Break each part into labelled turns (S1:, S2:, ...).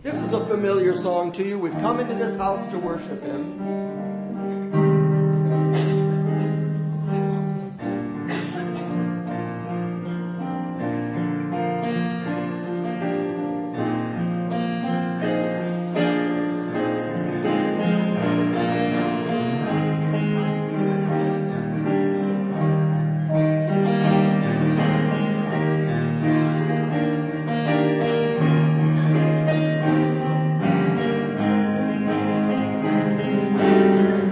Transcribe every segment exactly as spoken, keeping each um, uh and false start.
S1: This is a familiar song to you. We've come into this house to worship Him.
S2: Thank you.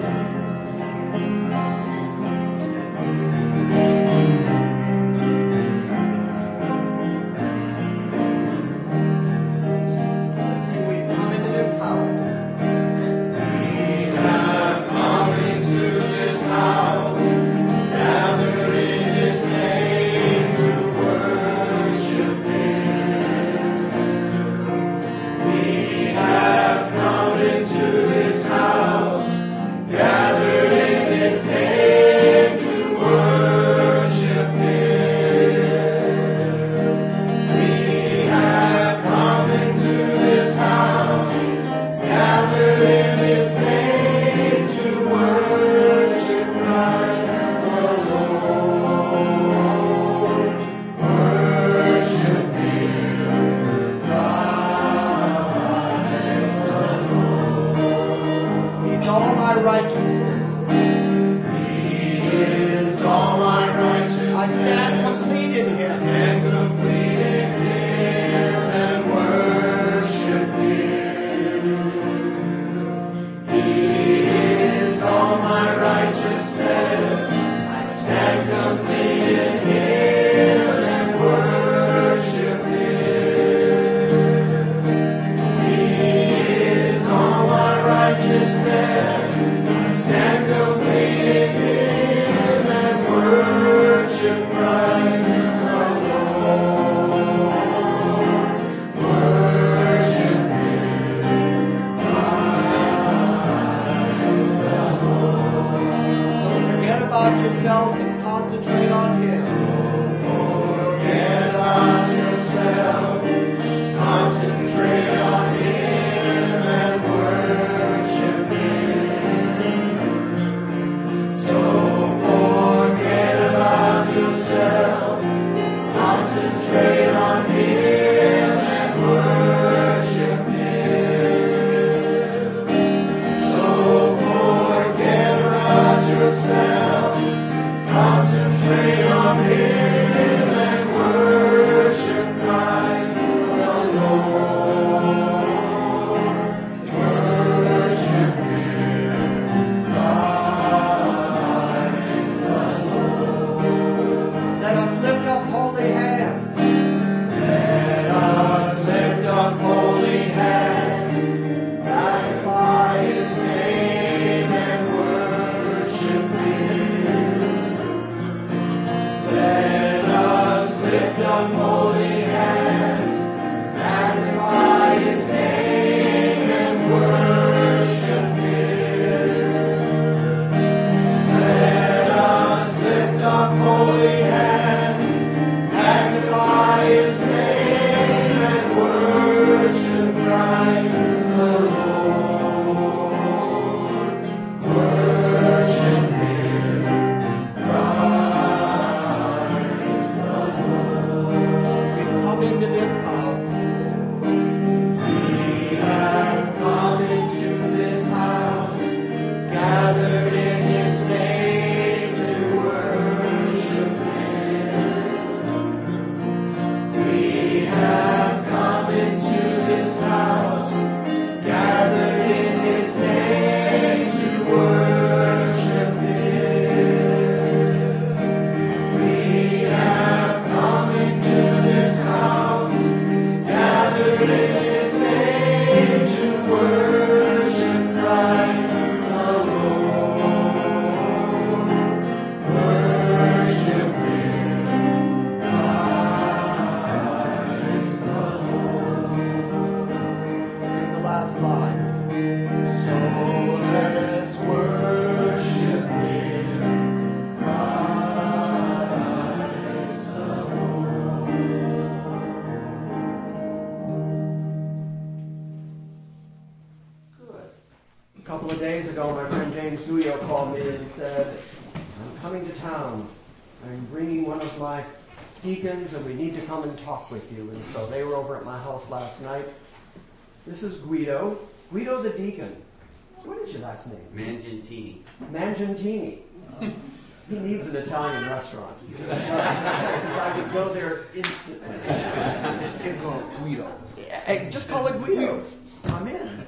S1: days ago, my friend James Guyo called me and said, I'm coming to town. I'm bringing one of my deacons, and we need to come and talk with you. And so they were over at my house last night. This is Guido. Guido the deacon. What is your last name?
S2: Mangentini.
S1: Mangentini. He needs an Italian restaurant. Because I could go there instantly.
S3: It's called Guido's.
S1: Hey, just call it Guido's. I'm in.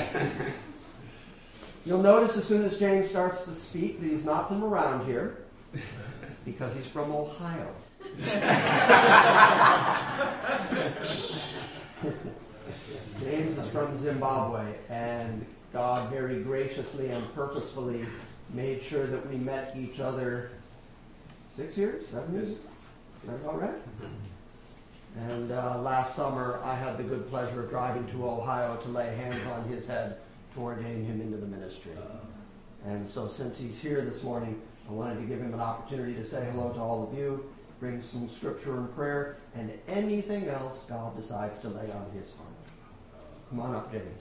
S1: You'll notice as soon as James starts to speak that he's not from around here, because he's from Ohio. James is from Zimbabwe, and God very graciously and purposefully made sure that we met each other six years, seven years? Is that about right? And uh, last summer, I had the good pleasure of driving to Ohio to lay hands on his head to ordain him into the ministry. And so since he's here this morning, I wanted to give him an opportunity to say hello to all of you, bring some scripture and prayer, and anything else God decides to lay on his heart. Come on up, James.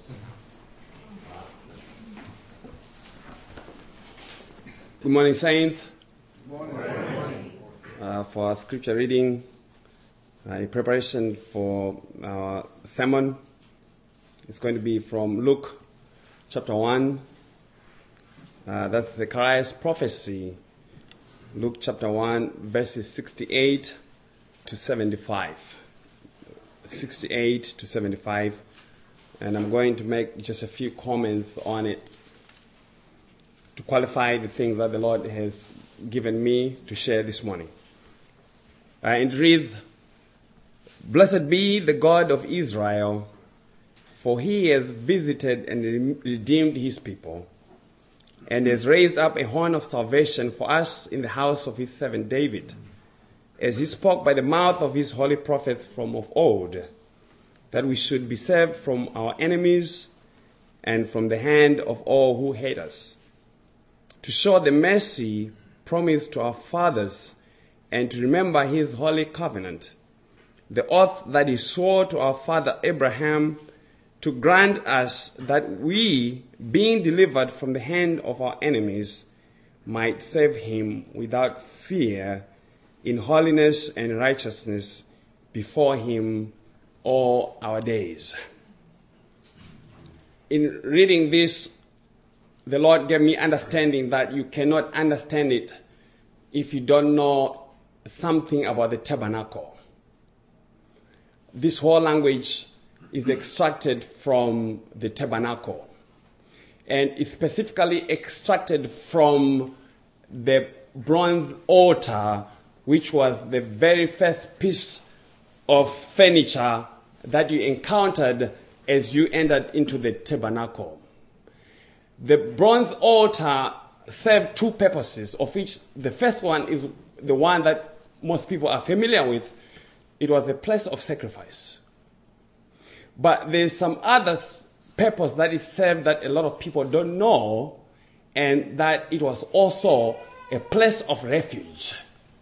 S4: Good morning, saints.
S3: Good morning.
S4: Uh, for our scripture reading, uh, in preparation for our sermon, it's going to be from Luke chapter one. Uh, that's Zechariah's prophecy. Luke chapter one, verses sixty-eight to seventy-five. sixty-eight to seventy-five. And I'm going to make just a few comments on it to qualify the things that the Lord has given me to share this morning. Uh, and it reads, "Blessed be the God of Israel, for he has visited and redeemed his people, and has raised up a horn of salvation for us in the house of his servant David, as he spoke by the mouth of his holy prophets from of old, that we should be saved from our enemies and from the hand of all who hate us, to show the mercy promised to our fathers, and to remember his holy covenant, the oath that he swore to our father Abraham, to grant us that we, being delivered from the hand of our enemies, might serve him without fear, in holiness and righteousness before him all our days." In reading this, the Lord gave me understanding that you cannot understand it if you don't know something about the tabernacle. This whole language is extracted from the tabernacle, and is specifically extracted from the bronze altar, which was the very first piece of furniture that you encountered as you entered into the tabernacle. The bronze altar served two purposes, of which the first one is the one that most people are familiar with. It was a place of sacrifice. But there's some other purpose that it served that a lot of people don't know, and that it was also a place of refuge.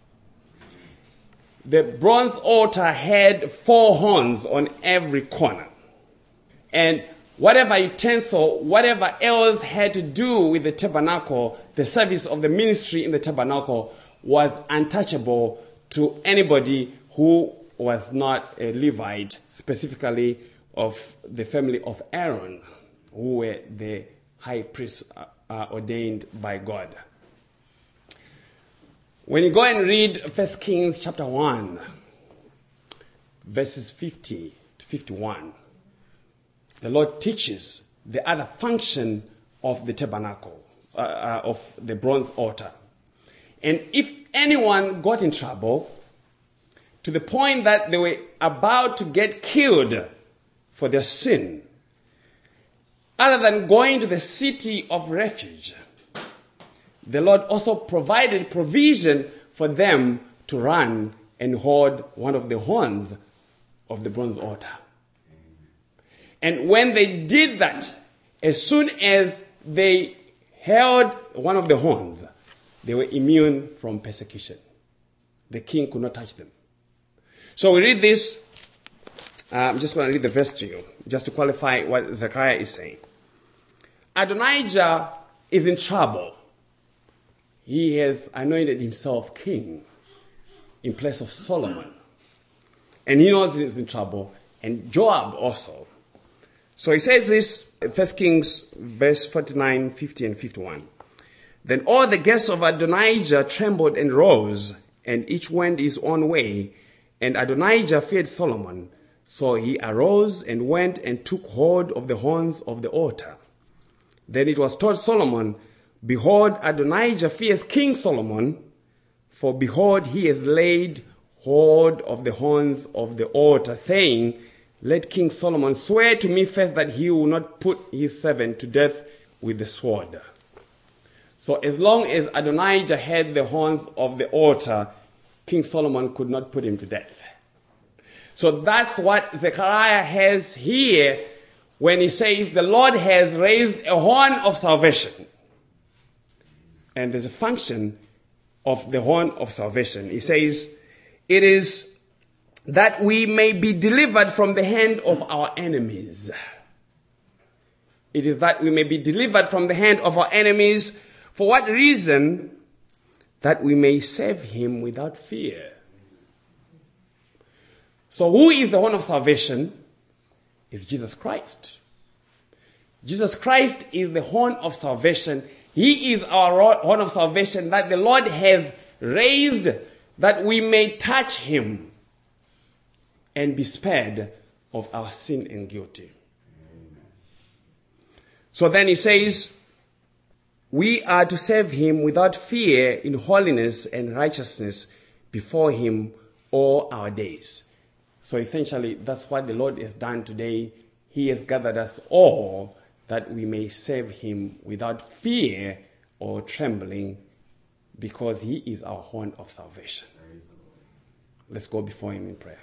S4: The bronze altar had four horns on every corner. And whatever utensil, whatever else had to do with the tabernacle, the service of the ministry in the tabernacle, was untouchable to anybody who was not a Levite, specifically of the family of Aaron, who were the high priests uh, uh, ordained by God. When you go and read First Kings chapter one, verses fifty to fifty-one, the Lord teaches the other function of the tabernacle, uh, uh, of the bronze altar. And if anyone got in trouble to the point that they were about to get killed for their sin, other than going to the city of refuge, the Lord also provided provision for them to run and hold one of the horns of the bronze altar. And when they did that, as soon as they held one of the horns, they were immune from persecution. The king could not touch them. So we read this. Uh, I'm just going to read the verse to you, just to qualify what Zechariah is saying. Adonijah is in trouble. He has anointed himself king in place of Solomon. And he knows he's in trouble. And Joab also. So he says this, First Kings, verse forty-nine, fifty, and fifty-one. Then all the guests of Adonijah trembled and rose, and each went his own way. And Adonijah feared Solomon. So he arose and went and took hold of the horns of the altar. Then it was told Solomon, behold, Adonijah fears King Solomon, for behold, he has laid hold of the horns of the altar, saying, let King Solomon swear to me first that he will not put his servant to death with the sword. So as long as Adonijah had the horns of the altar, King Solomon could not put him to death. So that's what Zechariah has here when he says the Lord has raised a horn of salvation. And there's a function of the horn of salvation. He says, it is that we may be delivered from the hand of our enemies. It is that we may be delivered from the hand of our enemies. For what reason? That we may serve him without fear. So who is the horn of salvation? It's Jesus Christ. Jesus Christ is the horn of salvation. He is our horn of salvation that the Lord has raised that we may touch him and be spared of our sin and guilty. So then he says, we are to serve him without fear in holiness and righteousness before him all our days. So essentially, that's what the Lord has done today. He has gathered us all that we may serve him without fear or trembling, because he is our horn of salvation. Let's go before him in prayer.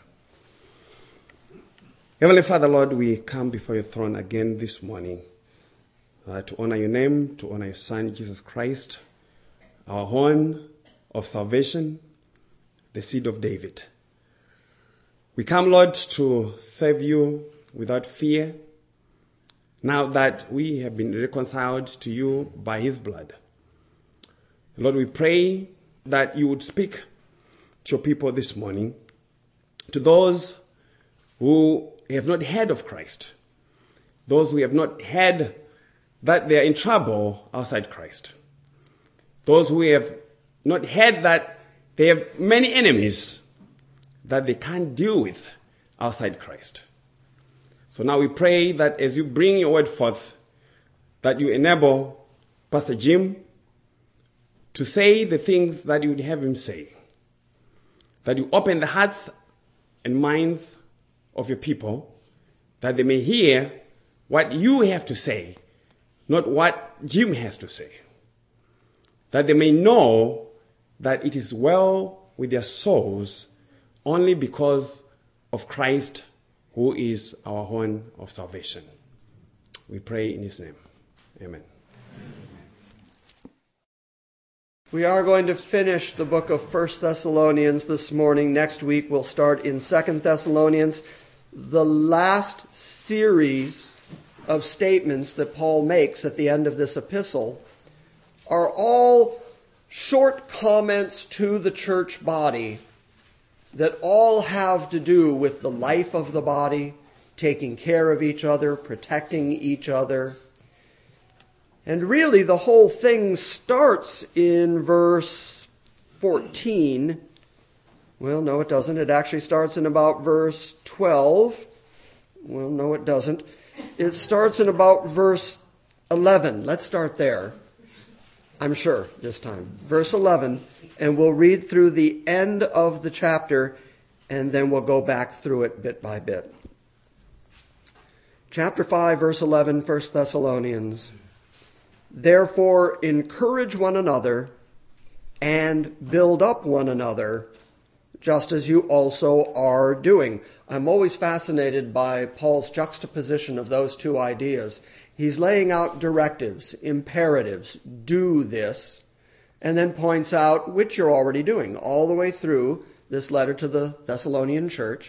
S4: Heavenly Father, Lord, we come before your throne again this morning uh, to honor your name, to honor your Son, Jesus Christ, our horn of salvation, the seed of David. We come, Lord, to serve you without fear, now that we have been reconciled to you by his blood. Lord, we pray that you would speak to your people this morning, to those who have not heard of Christ, those who have not heard that they are in trouble outside Christ, those who have not heard that they have many enemies that they can't deal with outside Christ. So now we pray that as you bring your word forth, that you enable Pastor Jim to say the things that you would have him say, that you open the hearts and minds of your people, that they may hear what you have to say, not what Jim has to say, that they may know that it is well with their souls only because of Christ, who is our horn of salvation. We pray in his name. Amen.
S1: We are going to finish the book of First Thessalonians this morning. Next week we'll start in Second Thessalonians. The last series of statements that Paul makes at the end of this epistle are all short comments to the church body that all have to do with the life of the body, taking care of each other, protecting each other. And really the whole thing starts in verse fourteen. Well, no, it doesn't. It actually starts in about verse twelve. Well, no, it doesn't. It starts in about verse eleven. Let's start there. I'm sure this time. Verse eleven. And we'll read through the end of the chapter, and then we'll go back through it bit by bit. Chapter five, verse eleven, First Thessalonians. Therefore, encourage one another and build up one another, just as you also are doing. I'm always fascinated by Paul's juxtaposition of those two ideas. He's laying out directives, imperatives, do this, and then points out which you're already doing all the way through this letter to the Thessalonian church.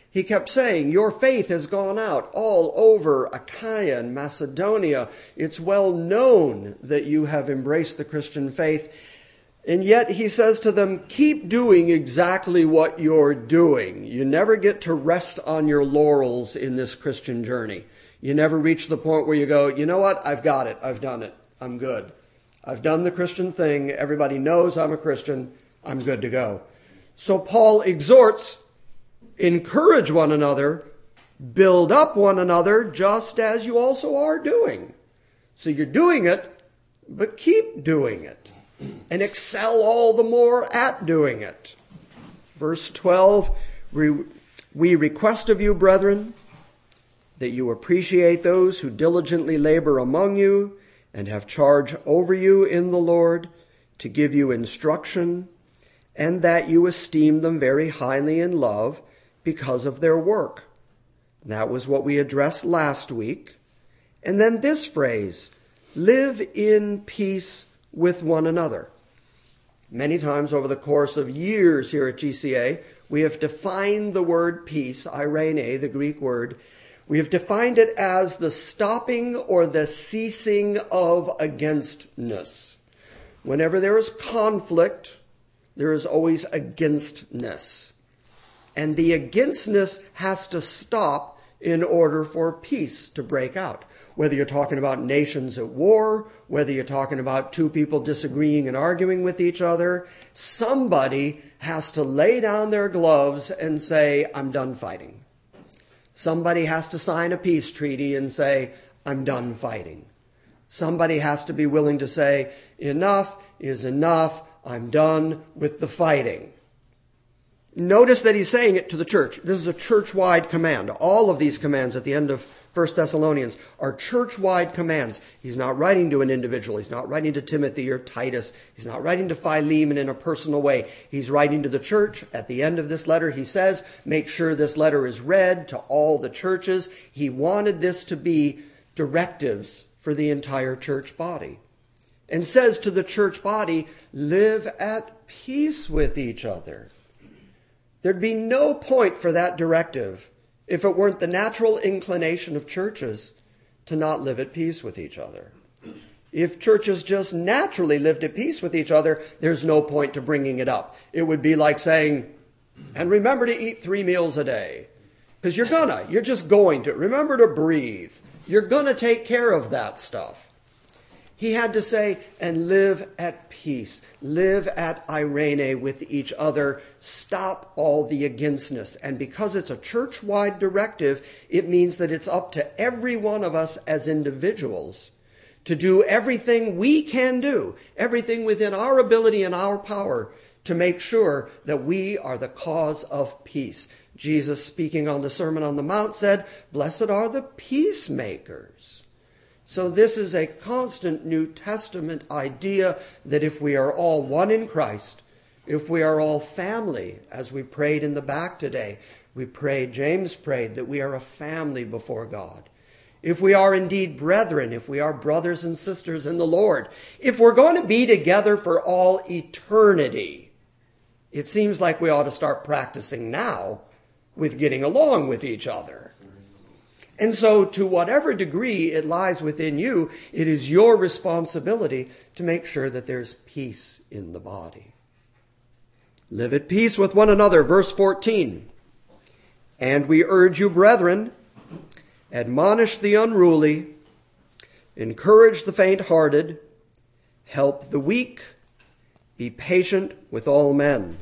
S1: He kept saying, your faith has gone out all over Achaia and Macedonia. It's well known that you have embraced the Christian faith. And yet he says to them, keep doing exactly what you're doing. You never get to rest on your laurels in this Christian journey. You never reach the point where you go, you know what? I've got it. I've done it. I'm good. I've done the Christian thing. Everybody knows I'm a Christian. I'm good to go. So Paul exhorts, encourage one another, build up one another, just as you also are doing. So you're doing it, but keep doing it, and excel all the more at doing it. Verse twelve, we, we request of you, brethren, that you appreciate those who diligently labor among you and have charge over you in the Lord to give you instruction, and that you esteem them very highly in love because of their work. That was what we addressed last week. And then this phrase, live in peace with one another. Many times over the course of years here at G C A, we have defined the word peace, eirene, the Greek word. We have defined it as the stopping or the ceasing of againstness. Whenever there is conflict, there is always againstness. And the againstness has to stop in order for peace to break out. Whether you're talking about nations at war, whether you're talking about two people disagreeing and arguing with each other, somebody has to lay down their gloves and say, I'm done fighting. Somebody has to sign a peace treaty and say, I'm done fighting. Somebody has to be willing to say, enough is enough. I'm done with the fighting. Notice that he's saying it to the church. This is a church-wide command. All of these commands at the end of First Thessalonians are church-wide commands. He's not writing to an individual. He's not writing to Timothy or Titus. He's not writing to Philemon in a personal way. He's writing to the church. At the end of this letter, he says, make sure this letter is read to all the churches. He wanted this to be directives for the entire church body. And says to the church body, live at peace with each other. There'd be no point for that directive if it weren't the natural inclination of churches to not live at peace with each other. If churches just naturally lived at peace with each other, there's no point to bringing it up. It would be like saying, and remember to eat three meals a day. Because you're gonna, you're just going to. Remember to breathe. You're gonna take care of that stuff. He had to say, and live at peace. Live at eirene with each other. Stop all the againstness. And because it's a church-wide directive, it means that it's up to every one of us as individuals to do everything we can do, everything within our ability and our power to make sure that we are the cause of peace. Jesus, speaking on the Sermon on the Mount, said, blessed are the peacemakers. So this is a constant New Testament idea that if we are all one in Christ, if we are all family, as we prayed in the back today, we prayed, James prayed, that we are a family before God. If we are indeed brethren, if we are brothers and sisters in the Lord, if we're going to be together for all eternity, it seems like we ought to start practicing now with getting along with each other. And so to whatever degree it lies within you, it is your responsibility to make sure that there's peace in the body. Live at peace with one another. Verse fourteen. And we urge you, brethren, admonish the unruly, encourage the faint-hearted, help the weak, be patient with all men.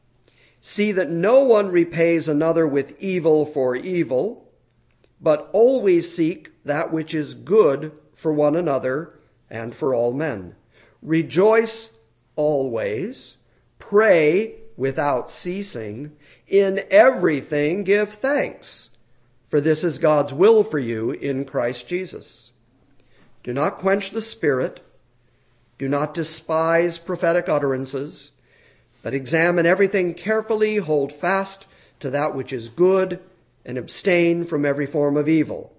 S1: See that no one repays another with evil for evil, but always seek that which is good for one another and for all men. Rejoice always, pray without ceasing, in everything give thanks, for this is God's will for you in Christ Jesus. Do not quench the Spirit, do not despise prophetic utterances, but examine everything carefully, hold fast to that which is good, and abstain from every form of evil.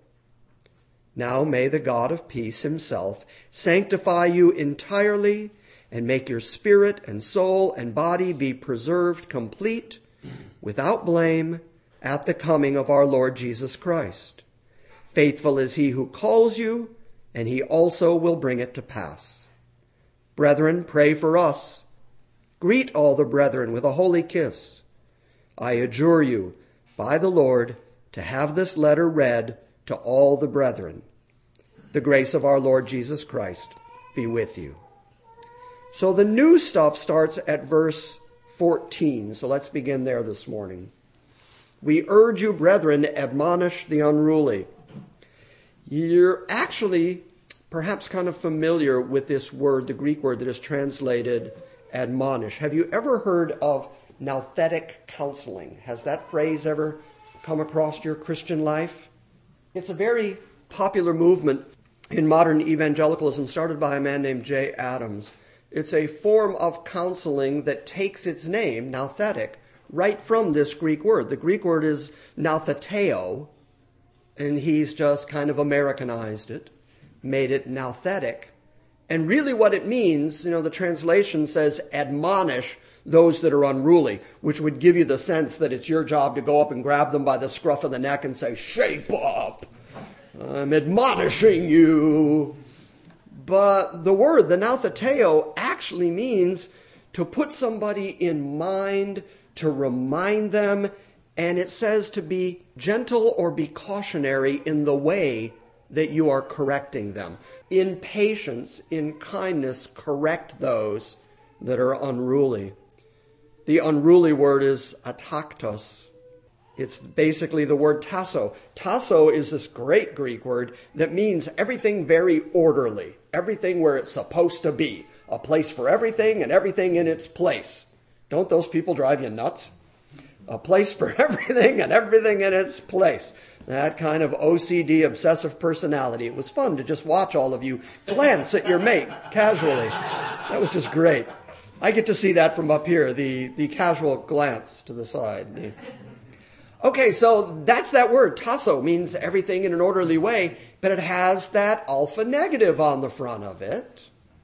S1: Now may the God of peace himself sanctify you entirely and make your spirit and soul and body be preserved complete, without blame,
S2: at the coming of our Lord Jesus Christ. Faithful is he who calls you, and he also will bring it to pass. Brethren, pray for us. Greet all the brethren with a holy kiss. I adjure you, by the Lord, to have this letter read to all the brethren. The grace of our Lord Jesus Christ be with you. So the new stuff starts at verse fourteen. So let's begin there this morning. We urge you, brethren, admonish the unruly. You're actually perhaps kind of familiar with this word, the Greek word that is translated admonish. Have you ever heard of nouthetic counseling? Has that phrase ever come across your Christian life? It's a very popular movement in modern evangelicalism started by a man named Jay Adams. It's a form of counseling that takes its name, nouthetic, right from this Greek word. The Greek word is noutheteo, and he's just kind of Americanized it, made it nouthetic. And really what it means, you know, the translation says admonish those that are unruly, which would give you the sense that it's your job to go up and grab them by the scruff of the neck and say, shape up, I'm admonishing you. But the word, the noutheteo, actually means to put somebody in mind, to remind them, and it says to be gentle or be cautionary in the way that you are correcting them. In patience, in kindness, correct those that are unruly. The unruly word is ataktos. It's basically the word tasso. Tasso is this great Greek word that means everything very orderly, everything where it's supposed to be, a place for everything and everything in its place. Don't those people drive you nuts? A place for everything and everything in its place. That kind of O C D, obsessive personality. It was fun to just watch all of you glance at your mate casually. That was just great. I get to see that from up here, the, the casual glance to the side. The, Okay, so that's that word. Tasso means everything in an orderly way, but it has that alpha negative on the front of it.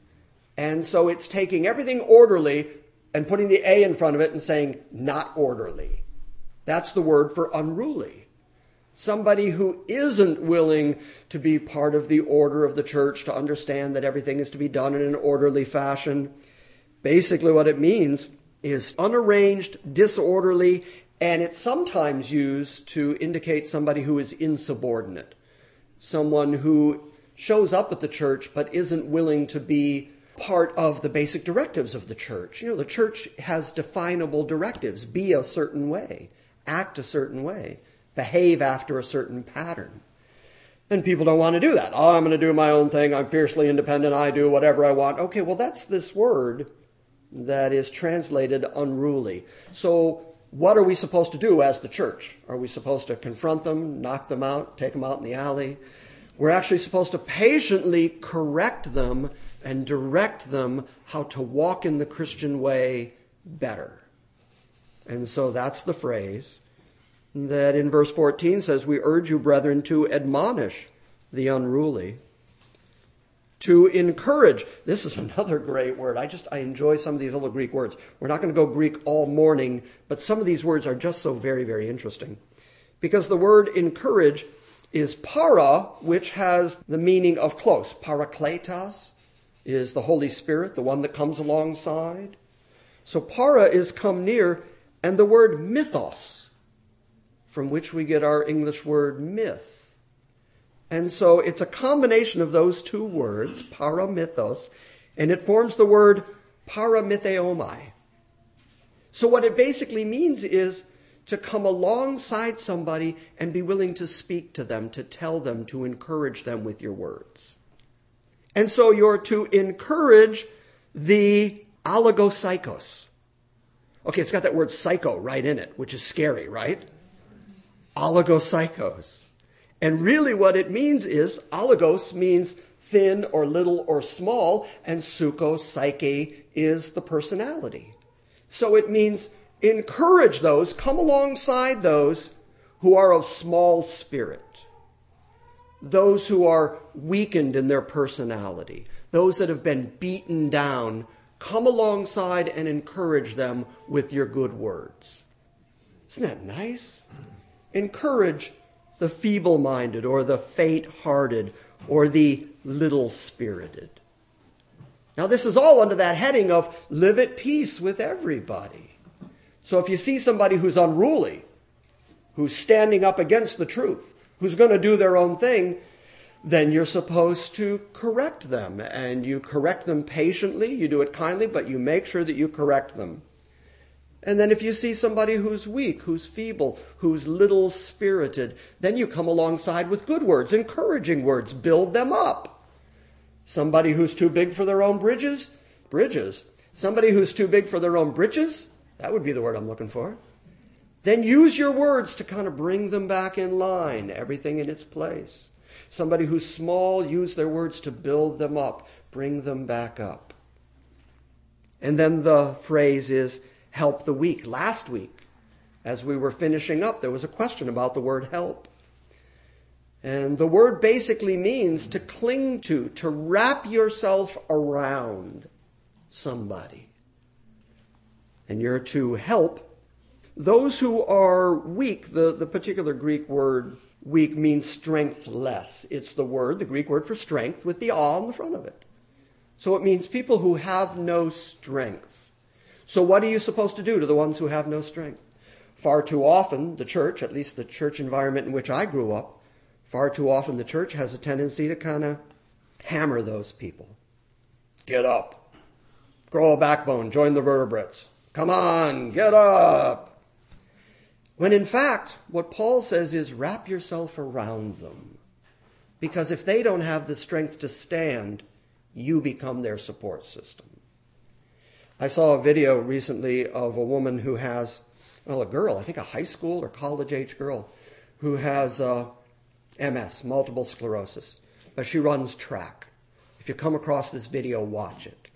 S2: And so it's taking everything orderly and putting the A in front of it and saying not orderly. That's the word for unruly. Somebody who isn't willing to be part of the order of the church, to understand that everything is to be done in an orderly fashion. Basically what it means is unarranged, disorderly, and it's sometimes used to indicate somebody who is insubordinate, someone who shows up at the church but isn't willing to be part of the basic directives of the church. You know, the church has definable directives. Be a certain way, act a certain way, behave after a certain pattern. And people don't want to do that. Oh, I'm going to do my own thing. I'm fiercely independent. I do whatever I want. Okay, well, that's this word that is translated unruly. So what are we supposed to do as the church? Are we supposed to confront them, knock them out, take them out in the alley? We're actually supposed to patiently correct them and direct them how to walk in the Christian way better. And so that's the phrase that in verse fourteen says, we urge you, brethren, to admonish the unruly, to encourage. This is another great word. I just, I enjoy some of these little Greek words. We're not going to go Greek all morning, but some of these words are just so very, very interesting. Because the word encourage is para, which has the meaning of close. Parakletos is the Holy Spirit, the one that comes alongside. So para is come near, and the word mythos, from which we get our English word myth. And so it's a combination of those two words, paramythos, and it forms the word paramytheomai. So what it basically means is to come alongside somebody and be willing to speak to them, to tell them, to encourage them with your words. And so you're to encourage the allogosychos. Okay, it's got that word psycho right in it, which is scary, right? Allogosychos. And really what it means is, alogos means thin or little or small, and psycho, psyche, is the personality. So it means encourage those, come alongside those who are of small spirit, those who are weakened in their personality, those that have been beaten down. Come alongside and encourage them with your good words. Isn't that nice? encourage the feeble-minded or the faint-hearted or the little-spirited. Now, this is all under that heading of live at peace with everybody. So if you see somebody who's unruly, who's standing up against the truth, who's going to do their own thing, then you're supposed to correct them. And you correct them patiently, you do it kindly, but you make sure that you correct them. And then if you see somebody who's weak, who's feeble, who's little-spirited, then you come alongside with good words, encouraging words, build them up. Somebody who's too big for their own bridges, bridges. Somebody who's too big for their own britches, that would be the word I'm looking for. Then use your words to kind of bring them back in line, everything in its place. Somebody who's small, use their words to build them up, bring them back up. And then the phrase is, help the weak. Last week, as we were finishing up, there was a question about the word help. And the word basically means to cling to, to wrap yourself around somebody. And you're to help those who are weak. The, the particular Greek word weak means strengthless. It's the word, the Greek word for strength, with the ah on the front of it. So it means people who have no strength. So what are you supposed to do to the ones who have no strength? Far too often, the church, at least the church environment in which I grew up, far too often the church has a tendency to kind of hammer those people. Get up. Grow a backbone. Join the vertebrates. Come on, get up. When in fact, what Paul says is wrap yourself around them. Because if they don't have the strength to stand, you become their support system. I saw a video recently of a woman who has, well, a girl, I think a high school or college-age girl, who has uh, M S, multiple sclerosis. But she runs track. If you come across this video, watch it.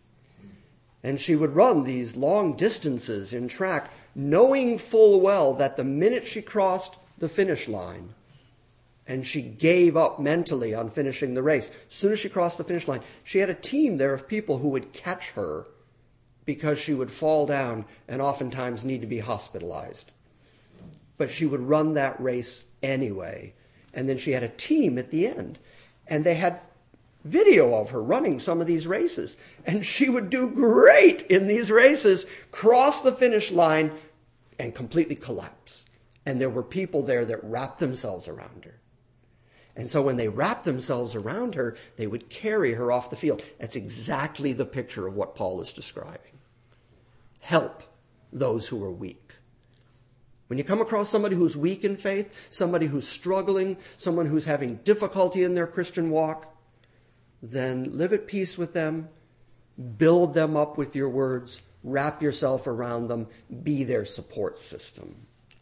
S2: And she would run these long distances in track, knowing full well that the minute she crossed the finish line, and she gave up mentally on finishing the race, as soon as she crossed the finish line, she had a team there of people who would catch her because she would fall down and oftentimes need to be hospitalized. But she would run that race anyway. And then she had a team at the end. And they had video of her running some of these races. And she would do great in these races, cross the finish line, and completely collapse. And there were people there that wrapped themselves around her. And so when they wrapped themselves around her, they would carry her off the field. That's exactly the picture of what Paul is describing. Help those who are weak. When you come across somebody who's weak in faith, somebody who's struggling, someone who's having difficulty in their Christian walk, then live at peace with them, build them up with your words, wrap yourself around them, be their support system.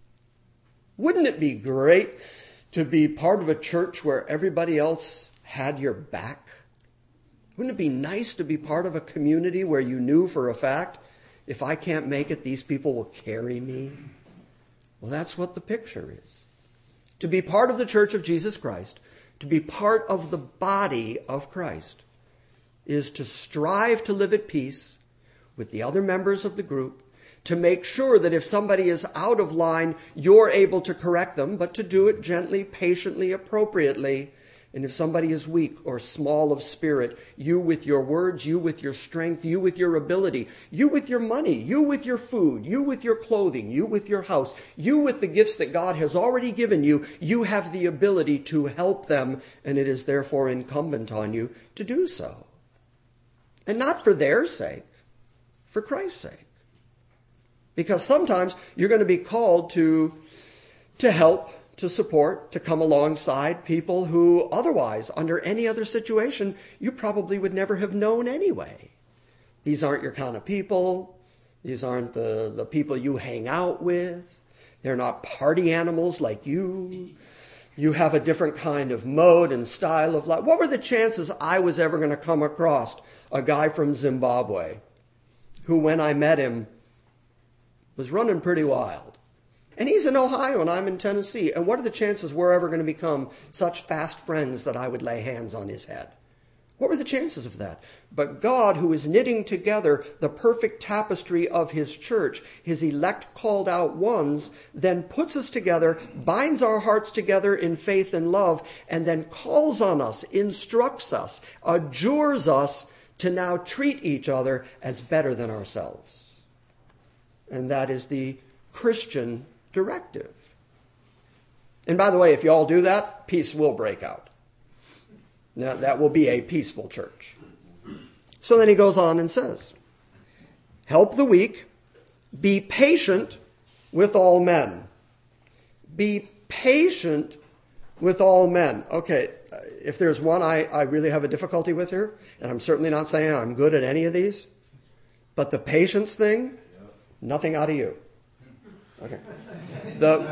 S2: Wouldn't it be great to be part of a church where everybody else had your back? Wouldn't it be nice to be part of a community where you knew for a fact, if I can't make it, these people will carry me? Well, that's what the picture is. To be part of the Church of Jesus Christ, to be part of the body of Christ, is to strive to live at peace with the other members of the group, to make sure that if somebody is out of line, you're able to correct them, but to do it gently, patiently, appropriately. And if somebody is weak or small of spirit, you with your words, you with your strength, you with your ability, you with your money, you with your food, you with your clothing, you with your house, you with the gifts that God has already given you, you have the ability to help them, and it is therefore incumbent on you to do so. And not for their sake, for Christ's sake. Because sometimes you're going to be called to, to help, to support, to come alongside people who otherwise, under any other situation, you probably would never have known anyway. These aren't your kind of people. These aren't the, the people you hang out with. They're not party animals like you. You have a different kind of mode and style of life. What were the chances I was ever going to come across a guy from Zimbabwe who, when I met him, was running pretty wild? And he's in Ohio and I'm in Tennessee. And what are the chances we're ever going to become such fast friends that I would lay hands on his head? What were the chances of that? But God, who is knitting together the perfect tapestry of his church, his elect called out ones, then puts us together, binds our hearts together in faith and love, and then calls on us, instructs us, adjures us to now treat each other as better than ourselves. And that is the Christian directive. And by the way, if you all do that, peace will break out. Now, that will be a peaceful church. So then he goes on and says, help the weak, be patient with all men. Be patient with all men. Okay, if there's one I, I really have a difficulty with here, and I'm certainly not saying I'm good at any of these, but the patience thing, nothing out of you. Okay. The,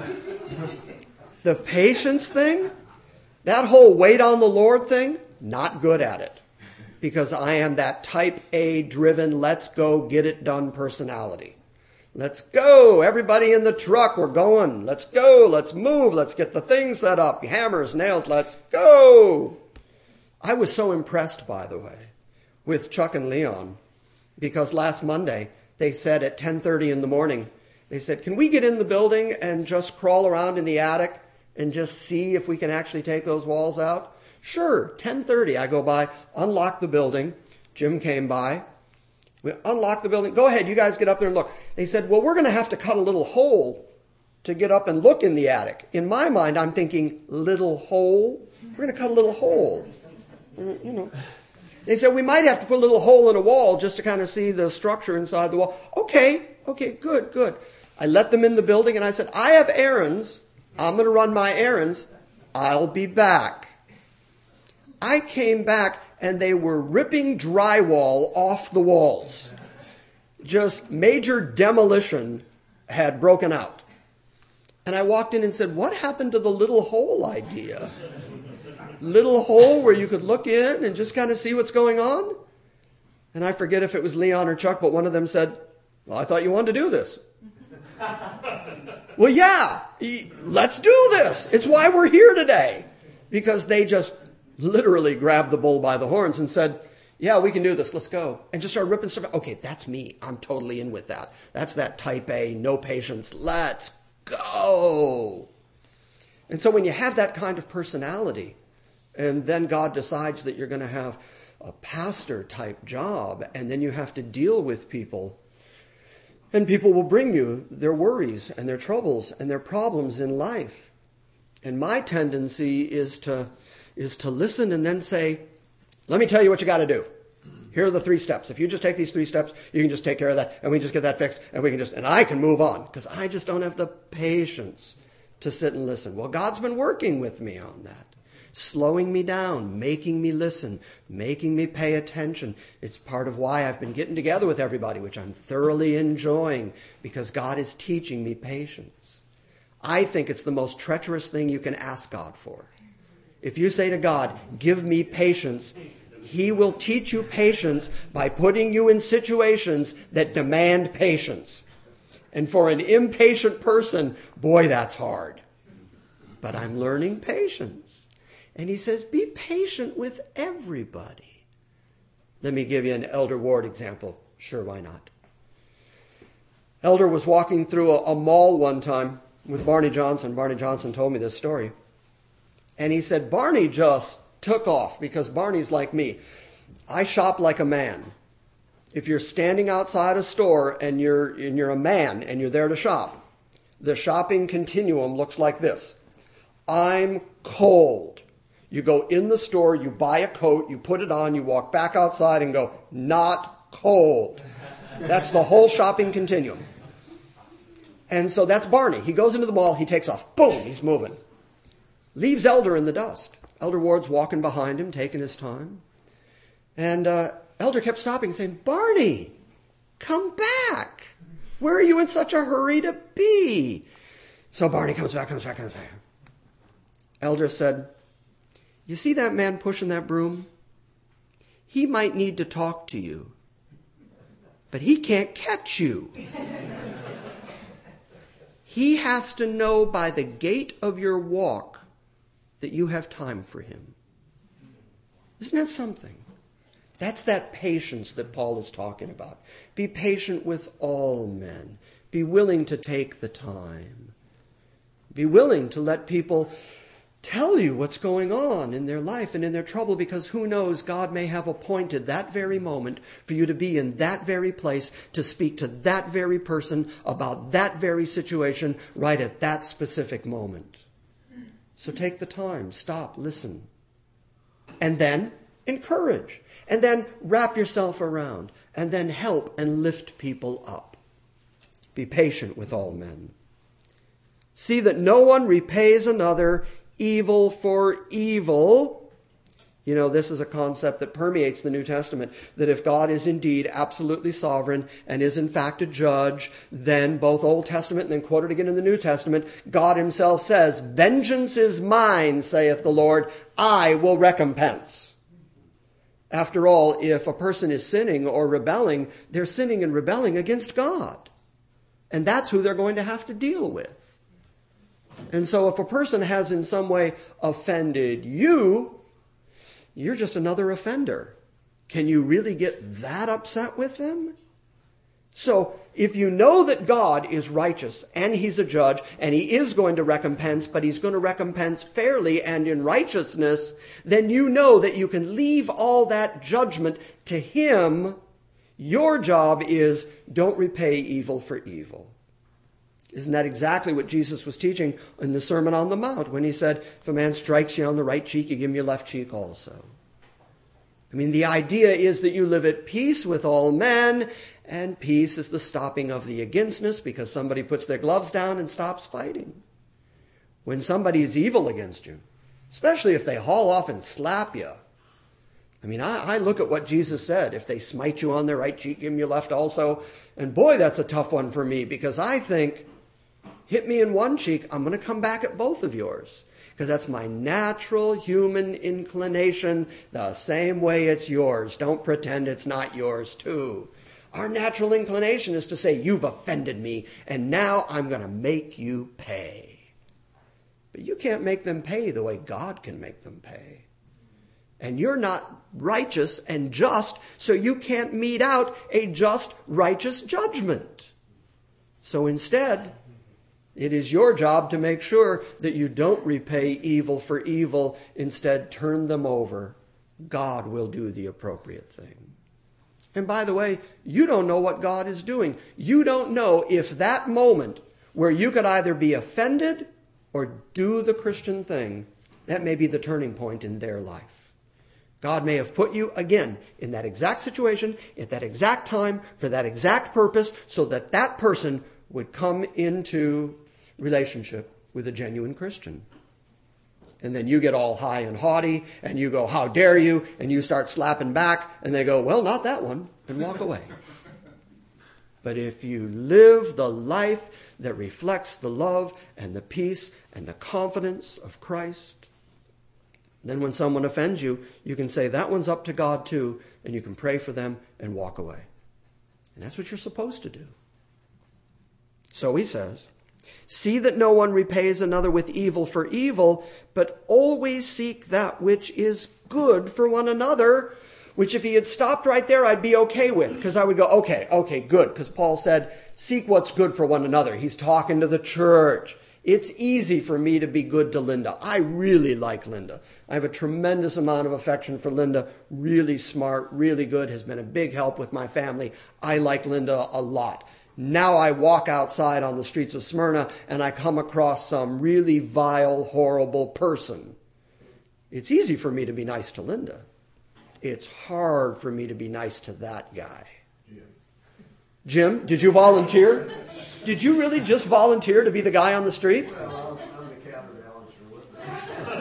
S2: the patience thing, that whole wait on the Lord thing, not good at it. Because I am that type A driven, let's go get it done personality. Let's go. Everybody in the truck, we're going. Let's go. Let's move. Let's get the thing set up. Hammers, nails, let's go. I was so impressed, by the way, with Chuck and Leon, because last Monday they said at ten thirty in the morning, they said, can we get in the building and just crawl around in the attic and just see if we can actually take those walls out? Sure, ten thirty, I go by, unlock the building. Jim came by. We unlocked the building. Go ahead, you guys get up there and look. They said, well, we're going to have to cut a little hole to get up and look in the attic. In my mind, I'm thinking, little hole? We're going to cut a little hole. You know. They said, we might have to put a little hole in a wall just to kind of see the structure inside the wall. Okay, okay, good, good. I let them in the building and I said, I have errands. I'm going to run my errands. I'll be back. I came back and they were ripping drywall off the walls. Just major demolition had broken out. And I walked in and said, what happened to the little hole idea? Little hole where you could look in and just kind of see what's going on? And I forget if it was Leon or Chuck, but one of them said, well, I thought you wanted to do this. Well, yeah, let's do this. It's why we're here today. Because they just literally grabbed the bull by the horns and said, yeah, we can do this. Let's go. And just start ripping stuff. Okay, that's me. I'm totally in with that. That's that type A, no patience. Let's go. And so when you have that kind of personality, and then God decides that you're going to have a pastor type job, and then you have to deal with people, and people will bring you their worries and their troubles and their problems in life. And my tendency is to is to listen and then say, let me tell you what you got to do. Here are the three steps. If you just take these three steps, you can just take care of that, and we can just get that fixed, and we can just, and I can move on, because I just don't have the patience to sit and listen. Well, God's been working with me on that, slowing me down, making me listen, making me pay attention. It's part of why I've been getting together with everybody, which I'm thoroughly enjoying, because God is teaching me patience. I think it's the most treacherous thing you can ask God for. If you say to God, give me patience, he will teach you patience by putting you in situations that demand patience. And for an impatient person, boy, that's hard. But I'm learning patience. And he says, be patient with everybody. Let me give you an Elder Ward example. Sure, why not? Elder was walking through a, a mall one time with Barney Johnson. Barney Johnson told me this story. And he said, Barney just took off, because Barney's like me. I shop like a man. If you're standing outside a store and you're, and you're a man and you're there to shop, the shopping continuum looks like this. I'm cold. You go in the store, you buy a coat, you put it on, you walk back outside and go, not cold. That's the whole shopping continuum. And so that's Barney. He goes into the mall, he takes off. Boom, he's moving. Leaves Elder in the dust. Elder Ward's walking behind him, taking his time. And uh, Elder kept stopping and saying, Barney, come back. Where are you in such a hurry to be? So Barney comes back, comes back, comes back. Elder said, you see that man pushing that broom? He might need to talk to you, but he can't catch you. He has to know by the gait of your walk that you have time for him. Isn't that something? That's that patience that Paul is talking about. Be patient with all men. Be willing to take the time. Be willing to let people tell you what's going on in their life and in their trouble, because who knows, God may have appointed that very moment for you to be in that very place, to speak to that very person about that very situation right at that specific moment. So take the time, stop, listen, and then encourage, and then wrap yourself around, and then help and lift people up. Be patient with all men. See that no one repays another evil for evil. You know, this is a concept that permeates the New Testament, that if God is indeed absolutely sovereign and is in fact a judge, then both Old Testament and then quoted again in the New Testament, God himself says, "Vengeance is mine, saith the Lord, I will recompense." After all, if a person is sinning or rebelling, they're sinning and rebelling against God. And that's who they're going to have to deal with. And so if a person has in some way offended you, you're just another offender. Can you really get that upset with them? So if you know that God is righteous and he's a judge and he is going to recompense, but he's going to recompense fairly and in righteousness, then you know that you can leave all that judgment to him. Your job is, don't repay evil for evil. Isn't that exactly what Jesus was teaching in the Sermon on the Mount when he said, if a man strikes you on the right cheek, you give him your left cheek also? I mean, the idea is that you live at peace with all men, and peace is the stopping of the againstness because somebody puts their gloves down and stops fighting. When somebody is evil against you, especially if they haul off and slap you. I mean, I, I look at what Jesus said. If they smite you on the right cheek, give them your left also. And boy, that's a tough one for me, because I think, hit me in one cheek, I'm going to come back at both of yours. Because that's my natural human inclination, the same way it's yours. Don't pretend it's not yours too. Our natural inclination is to say, you've offended me, and now I'm going to make you pay. But you can't make them pay the way God can make them pay. And you're not righteous and just, so you can't mete out a just, righteous judgment. So instead, it is your job to make sure that you don't repay evil for evil. Instead, turn them over. God will do the appropriate thing. And by the way, you don't know what God is doing. You don't know if that moment where you could either be offended or do the Christian thing, that may be the turning point in their life. God may have put you, again, in that exact situation, at that exact time, for that exact purpose, so that that person would come into relationship with a genuine Christian. And then you get all high and haughty, and you go, how dare you? And you start slapping back, and they go, well, not that one, and walk away. But if you live the life that reflects the love and the peace and the confidence of Christ, then when someone offends you, you can say, that one's up to God too, and you can pray for them and walk away. And that's what you're supposed to do. So he says, see that no one repays another with evil for evil, but always seek that which is good for one another, which if he had stopped right there, I'd be okay with, because I would go, okay, okay, good, because Paul said, seek what's good for one another. He's talking to the church. It's easy for me to be good to Linda. I really like Linda. I have a tremendous amount of affection for Linda. Really smart, really good, has been a big help with my family. I like Linda a lot. Now I walk outside on the streets of Smyrna and I come across some really vile, horrible person. It's easy for me to be nice to Linda. It's hard for me to be nice to that guy. Jim, did you volunteer? Did you really just volunteer to be the guy on the street?
S1: Well, I'm the counterbalance for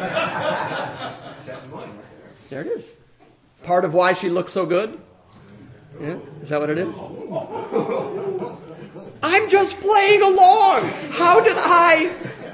S1: Linda.
S2: There it is. Part of why she looks so good? Yeah? Is that what it is? I'm just playing along. How did I...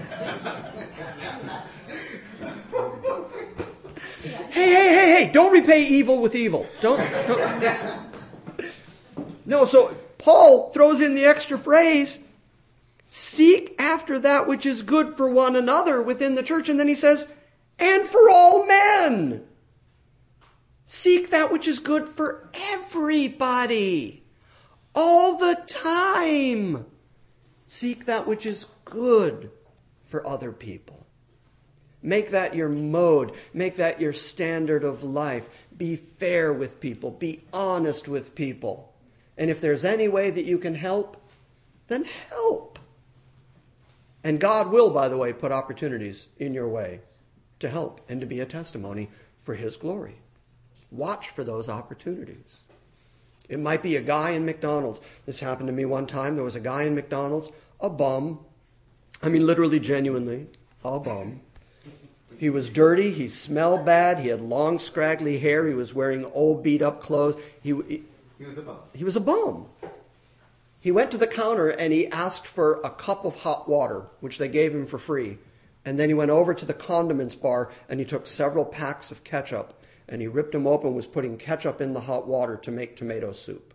S2: Hey, hey, hey, hey, don't repay evil with evil. Don't... don't. No, so Paul throws in the extra phrase, seek after that which is good for one another within the church. And then he says, and for all men. Seek that which is good for everybody. All the time. Seek that which is good for other people. Make that your mode. Make that your standard of life. Be fair with people. Be honest with people. And if there's any way that you can help, then help. And God will, by the way, put opportunities in your way to help and to be a testimony for His glory. Watch for those opportunities. It might be a guy in McDonald's. This happened to me one time. There was a guy in McDonald's, a bum. I mean, literally, genuinely, a bum. He was dirty. He smelled bad. He had long, scraggly hair. He was wearing old, beat-up clothes. He, he,
S3: He was a bum.
S2: He was a bum. He went to the counter and he asked for a cup of hot water, which they gave him for free. And then he went over to the condiments bar and he took several packs of ketchup and he ripped them open and was putting ketchup in the hot water to make tomato soup.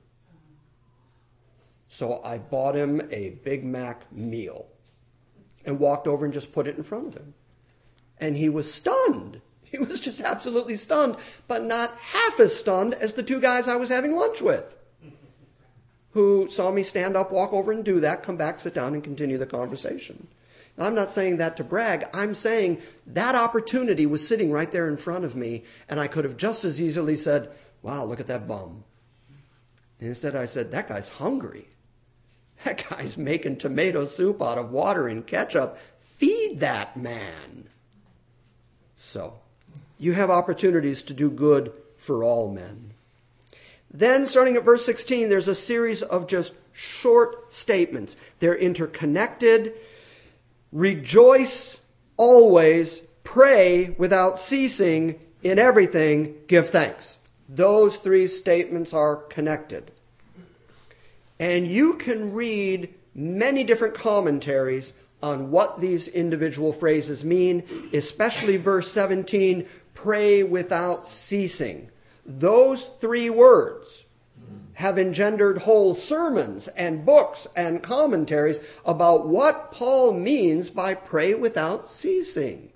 S2: So I bought him a Big Mac meal and walked over and just put it in front of him. And he was stunned. He was just absolutely stunned, but not half as stunned as the two guys I was having lunch with, who saw me stand up, walk over and do that, come back, sit down, and continue the conversation. Now, I'm not saying that to brag. I'm saying that opportunity was sitting right there in front of me, and I could have just as easily said, wow, look at that bum. And instead I said, that guy's hungry. That guy's making tomato soup out of water and ketchup. Feed that man. So, you have opportunities to do good for all men. Then, starting at verse sixteen, there's a series of just short statements. They're interconnected. Rejoice always, pray without ceasing, in everything give thanks. Those three statements are connected. And you can read many different commentaries on what these individual phrases mean, especially verse seventeen, pray without ceasing. Those three words have engendered whole sermons and books and commentaries about what Paul means by pray without ceasing.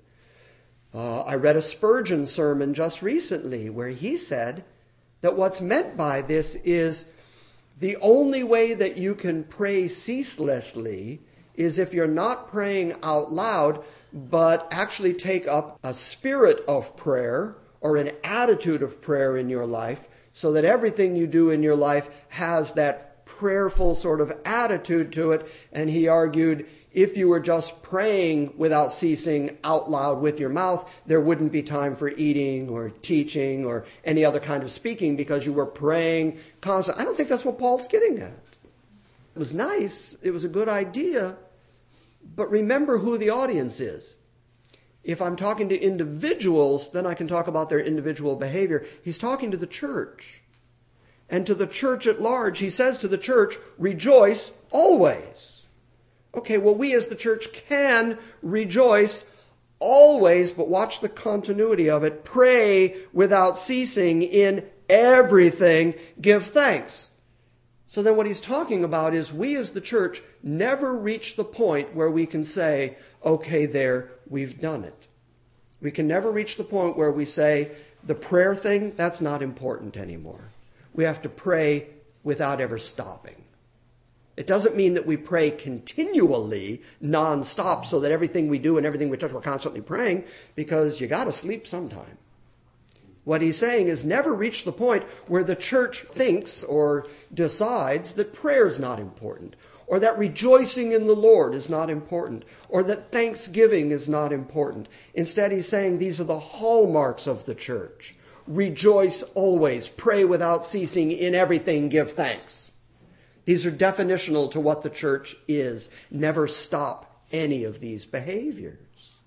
S2: Uh, I read a Spurgeon sermon just recently where he said that what's meant by this is the only way that you can pray ceaselessly is if you're not praying out loud, but actually take up a spirit of prayer or an attitude of prayer in your life so that everything you do in your life has that prayerful sort of attitude to it. And he argued, if you were just praying without ceasing out loud with your mouth, there wouldn't be time for eating or teaching or any other kind of speaking because you were praying constantly. I don't think that's what Paul's getting at. It was nice. It was a good idea. But remember who the audience is. If I'm talking to individuals, then I can talk about their individual behavior. He's talking to the church. And to the church at large, he says to the church, rejoice always. Okay, well, we as the church can rejoice always, but watch the continuity of it. Pray without ceasing, in everything give thanks. So then what he's talking about is we as the church never reach the point where we can say, okay, there, we've done it. We can never reach the point where we say, the prayer thing, that's not important anymore. We have to pray without ever stopping. It doesn't mean that we pray continually, nonstop, so that everything we do and everything we touch, we're constantly praying, because you got to sleep sometime. What he's saying is never reach the point where the church thinks or decides that prayer is not important, or that rejoicing in the Lord is not important, or that thanksgiving is not important. Instead, he's saying these are the hallmarks of the church. Rejoice always, pray without ceasing, in everything give thanks. These are definitional to what the church is. Never stop any of these behaviors.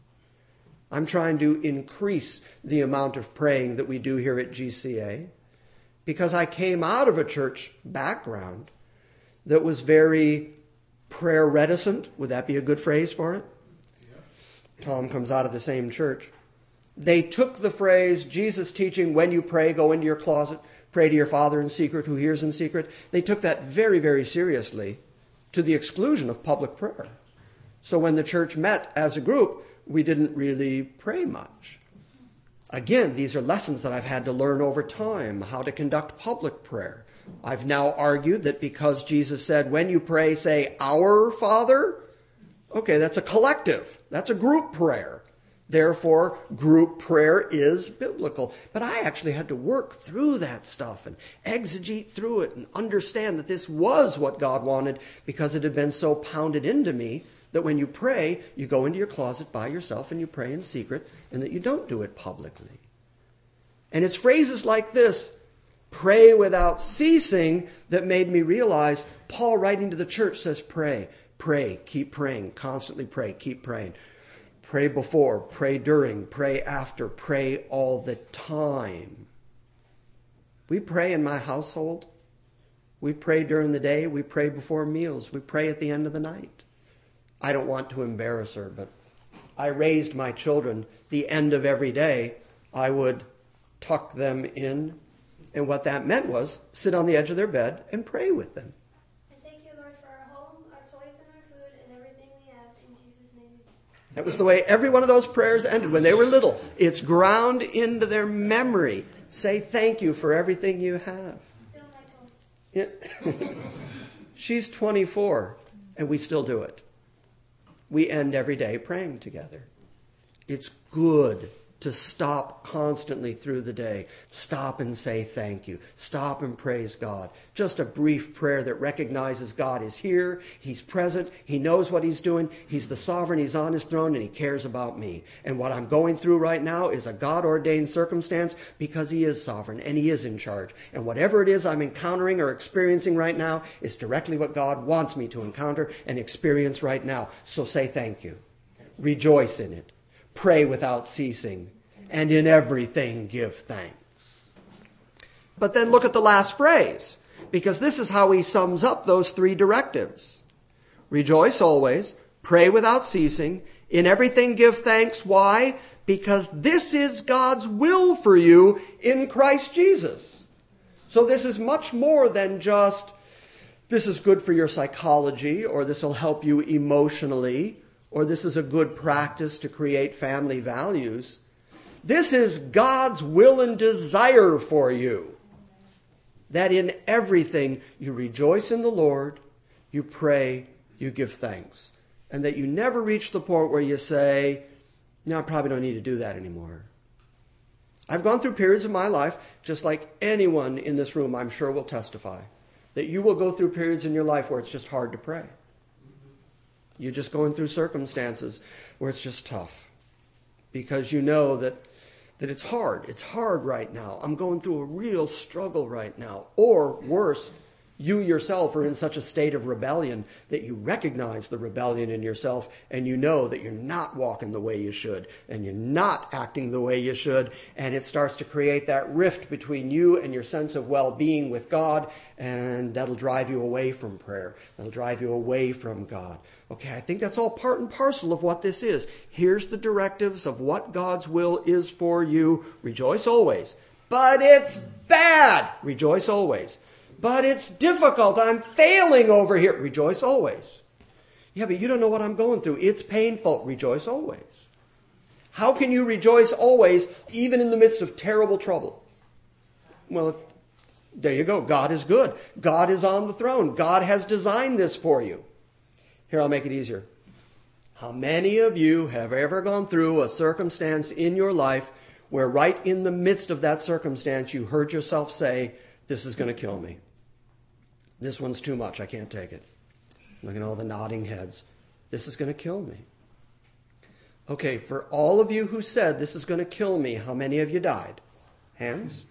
S2: I'm trying to increase the amount of praying that we do here at G C A because I came out of a church background that was very prayer reticent. Would that be a good phrase for it? Yeah. Tom comes out of the same church. They took the phrase, Jesus teaching, when you pray, go into your closet, pray to your Father in secret who hears in secret. They took that very, very seriously to the exclusion of public prayer. So when the church met as a group, we didn't really pray much. Again, these are lessons that I've had to learn over time, how to conduct public prayer. I've now argued that because Jesus said, when you pray, say, Our Father, okay, that's a collective. That's a group prayer. Therefore, group prayer is biblical. But I actually had to work through that stuff and exegete through it and understand that this was what God wanted because it had been so pounded into me that when you pray, you go into your closet by yourself and you pray in secret, and that you don't do it publicly. And it's phrases like this, pray without ceasing, that made me realize Paul writing to the church says pray, pray, keep praying, constantly pray, keep praying. Pray before, pray during, pray after, pray all the time. We pray in my household. We pray during the day. We pray before meals. We pray at the end of the night. I don't want to embarrass her, but I raised my children. The end of every day, I would tuck them in. And what that meant was sit on the edge of their bed and pray with them.
S5: And thank you, Lord, for our home, our toys, and our food, and everything we have. In Jesus' name.
S2: That was the way every one of those prayers ended when they were little. It's ground into their memory. Say thank you for everything you have.
S5: Still my toes.
S2: Yeah. She's twenty-four, and we still do it. We end every day praying together. It's good to stop constantly through the day. Stop and say thank you. Stop and praise God. Just a brief prayer that recognizes God is here. He's present. He knows what he's doing. He's the sovereign. He's on his throne, and he cares about me. And what I'm going through right now is a God-ordained circumstance because he is sovereign and he is in charge. And whatever it is I'm encountering or experiencing right now is directly what God wants me to encounter and experience right now. So say thank you. Rejoice in it. Pray without ceasing, and in everything give thanks. But then look at the last phrase, because this is how he sums up those three directives. Rejoice always, pray without ceasing, in everything give thanks. Why? Because this is God's will for you in Christ Jesus. So this is much more than just, this is good for your psychology, or this will help you emotionally, or this is a good practice to create family values. This is God's will and desire for you. That in everything you rejoice in the Lord, you pray, you give thanks. And that you never reach the point where you say, no, I probably don't need to do that anymore. I've gone through periods of my life, just like anyone in this room I'm sure will testify, that you will go through periods in your life where it's just hard to pray. You're just going through circumstances where it's just tough because you know that, that it's hard. It's hard right now. I'm going through a real struggle right now. Or worse, you yourself are in such a state of rebellion that you recognize the rebellion in yourself and you know that you're not walking the way you should and you're not acting the way you should, and it starts to create that rift between you and your sense of well-being with God, and that'll drive you away from prayer. That'll drive you away from God. Okay, I think that's all part and parcel of what this is. Here's the directives of what God's will is for you. Rejoice always. But it's bad. Rejoice always. But it's difficult. I'm failing over here. Rejoice always. Yeah, but you don't know what I'm going through. It's painful. Rejoice always. How can you rejoice always, even in the midst of terrible trouble? Well, if, there you go. God is good. God is on the throne. God has designed this for you. Here, I'll make it easier. How many of you have ever gone through a circumstance in your life where right in the midst of that circumstance you heard yourself say, this is going to kill me. This one's too much. I can't take it. Look at all the nodding heads. This is going to kill me. Okay, for all of you who said this is going to kill me, how many of you died? Hands?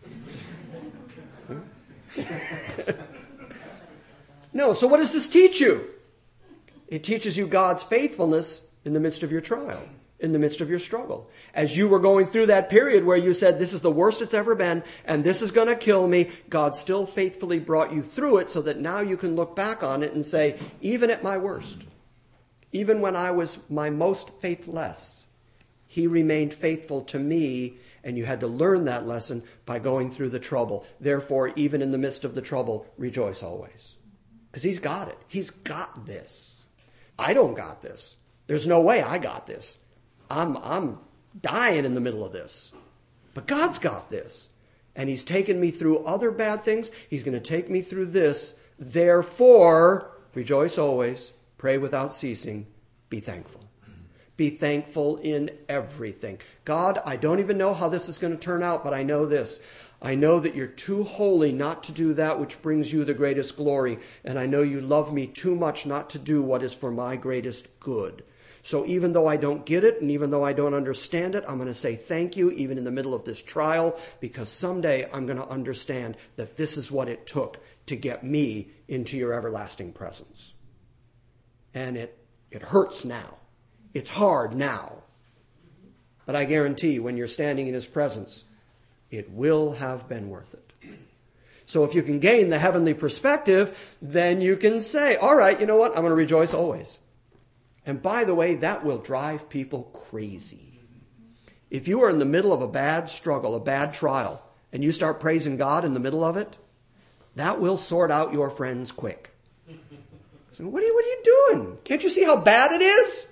S2: No, so what does this teach you? It teaches you God's faithfulness in the midst of your trial, in the midst of your struggle. As you were going through that period where you said, this is the worst it's ever been, and this is going to kill me, God still faithfully brought you through it so that now you can look back on it and say, even at my worst, even when I was my most faithless, he remained faithful to me, and you had to learn that lesson by going through the trouble. Therefore, even in the midst of the trouble, rejoice always. Because he's got it. He's got this. I don't got this. There's no way I got this. I'm I'm dying in the middle of this. But God's got this. And he's taken me through other bad things. He's going to take me through this. Therefore, rejoice always, pray without ceasing, be thankful. Be thankful in everything. God, I don't even know how this is going to turn out, but I know this. I know that you're too holy not to do that which brings you the greatest glory. And I know you love me too much not to do what is for my greatest good. So even though I don't get it, and even though I don't understand it, I'm going to say thank you even in the middle of this trial, because someday I'm going to understand that this is what it took to get me into your everlasting presence. And it, it hurts now. It's hard now. But I guarantee when you're standing in his presence, it will have been worth it. So if you can gain the heavenly perspective, then you can say, all right, you know what? I'm going to rejoice always. And by the way, that will drive people crazy. If you are in the middle of a bad struggle, a bad trial, and you start praising God in the middle of it, that will sort out your friends quick. So what are you, what are you doing? Can't you see how bad it is?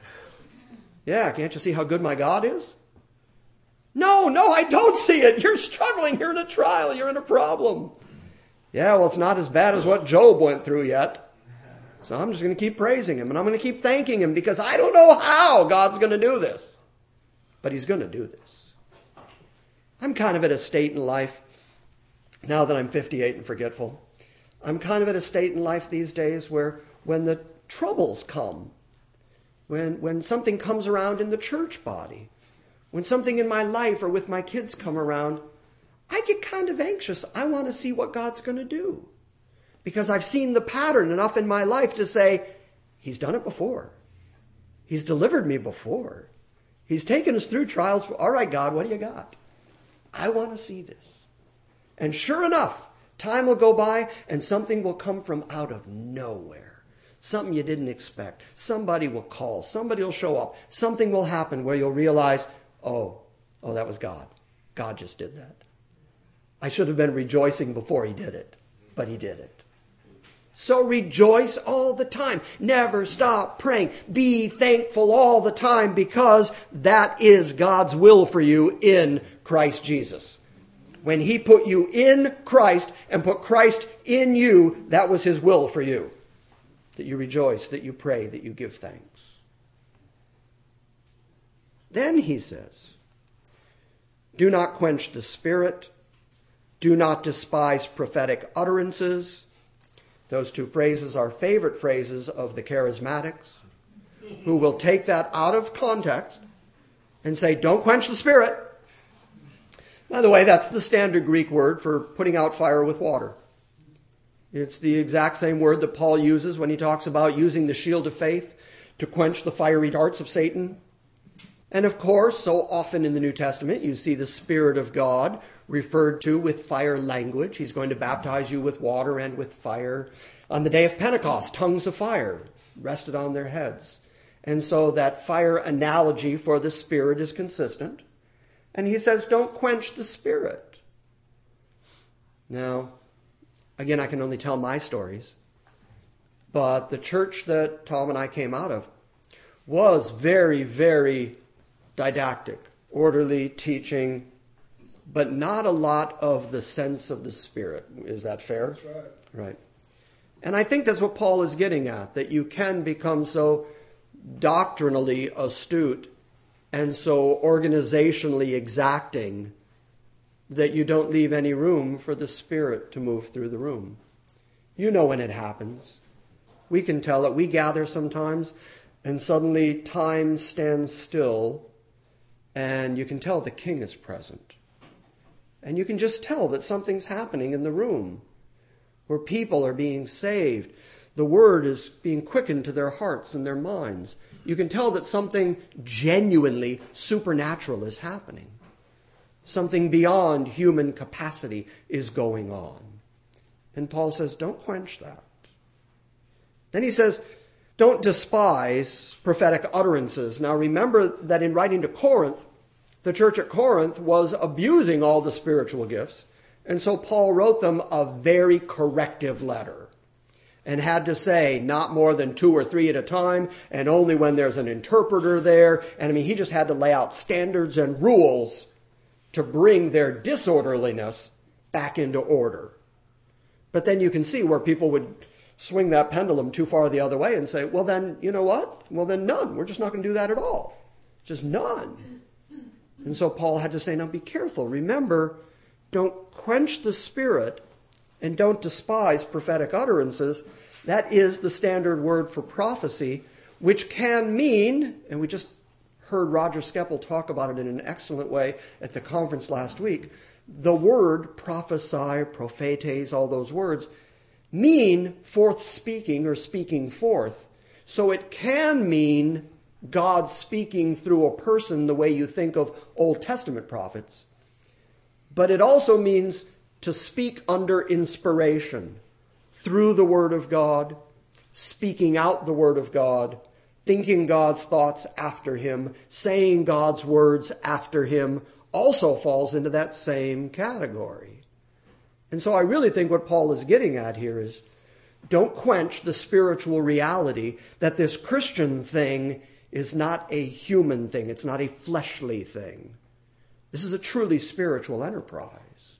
S2: Yeah, can't you see how good my God is? No, no, I don't see it. You're struggling. You're in a trial. You're in a problem. Yeah, well, it's not as bad as what Job went through yet. So I'm just going to keep praising him, and I'm going to keep thanking him, because I don't know how God's going to do this. But he's going to do this. I'm kind of at a state in life, now that I'm fifty-eight and forgetful, I'm kind of at a state in life these days where when the troubles come, when, when something comes around in the church body, when something in my life or with my kids come around, I get kind of anxious. I want to see what God's going to do. Because I've seen the pattern enough in my life to say, he's done it before. He's delivered me before. He's taken us through trials. All right, God, what do you got? I want to see this. And sure enough, time will go by and something will come from out of nowhere. Something you didn't expect. Somebody will call. Somebody will show up. Something will happen where you'll realize, oh, oh, that was God. God just did that. I should have been rejoicing before he did it, but he did it. So rejoice all the time. Never stop praying. Be thankful all the time, because that is God's will for you in Christ Jesus. When he put you in Christ and put Christ in you, that was his will for you. That you rejoice, that you pray, that you give thanks. Then he says, do not quench the spirit. Do not despise prophetic utterances. Those two phrases are favorite phrases of the charismatics, who will take that out of context and say, don't quench the spirit. By the way, that's the standard Greek word for putting out fire with water. It's the exact same word that Paul uses when he talks about using the shield of faith to quench the fiery darts of Satan. And of course, so often in the New Testament, you see the Spirit of God referred to with fire language. He's going to baptize you with water and with fire. On the day of Pentecost, tongues of fire rested on their heads. And so that fire analogy for the Spirit is consistent. And he says, don't quench the Spirit. Now, again, I can only tell my stories. But the church that Tom and I came out of was very, very didactic, orderly teaching, but not a lot of the sense of the Spirit. Is that fair?
S3: That's right.
S2: Right. And I think that's what Paul is getting at, that you can become so doctrinally astute and so organizationally exacting that you don't leave any room for the Spirit to move through the room. You know when it happens. We can tell it. We gather sometimes, and suddenly time stands still, and you can tell the King is present. And you can just tell that something's happening in the room, where people are being saved. The word is being quickened to their hearts and their minds. You can tell that something genuinely supernatural is happening. Something beyond human capacity is going on. And Paul says, don't quench that. Then he says, don't despise prophetic utterances. Now remember that in writing to Corinth, the church at Corinth was abusing all the spiritual gifts. And so Paul wrote them a very corrective letter and had to say not more than two or three at a time, and only when there's an interpreter there. And I mean, he just had to lay out standards and rules to bring their disorderliness back into order. But then you can see where people would swing that pendulum too far the other way and say, well then, you know what? Well then none. We're just not going to do that at all. Just none. And so Paul had to say, now be careful. Remember, don't quench the Spirit and don't despise prophetic utterances. That is the standard word for prophecy, which can mean, and we just heard Roger Skeppel talk about it in an excellent way at the conference last week, the word prophesy, prophetes, all those words, mean forth speaking or speaking forth. So it can mean God speaking through a person the way you think of Old Testament prophets. But it also means to speak under inspiration, through the Word of God, speaking out the Word of God, thinking God's thoughts after Him, saying God's words after Him, also falls into that same category. And so I really think what Paul is getting at here is, don't quench the spiritual reality that this Christian thing is not a human thing. It's not a fleshly thing. This is a truly spiritual enterprise.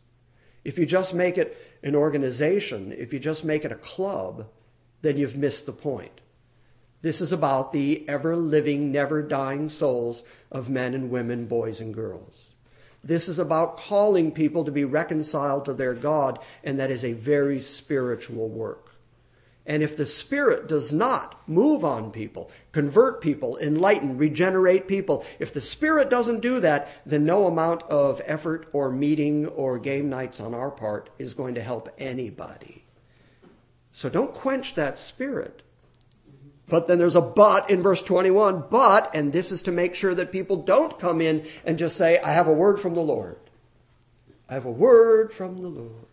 S2: If you just make it an organization, if you just make it a club, then you've missed the point. This is about the ever-living, never-dying souls of men and women, boys and girls. This is about calling people to be reconciled to their God, and that is a very spiritual work. And if the Spirit does not move on people, convert people, enlighten, regenerate people, if the Spirit doesn't do that, then no amount of effort or meeting or game nights on our part is going to help anybody. So don't quench that Spirit. But then there's a but in verse twenty-one, but, and this is to make sure that people don't come in and just say, I have a word from the Lord. I have a word from the Lord.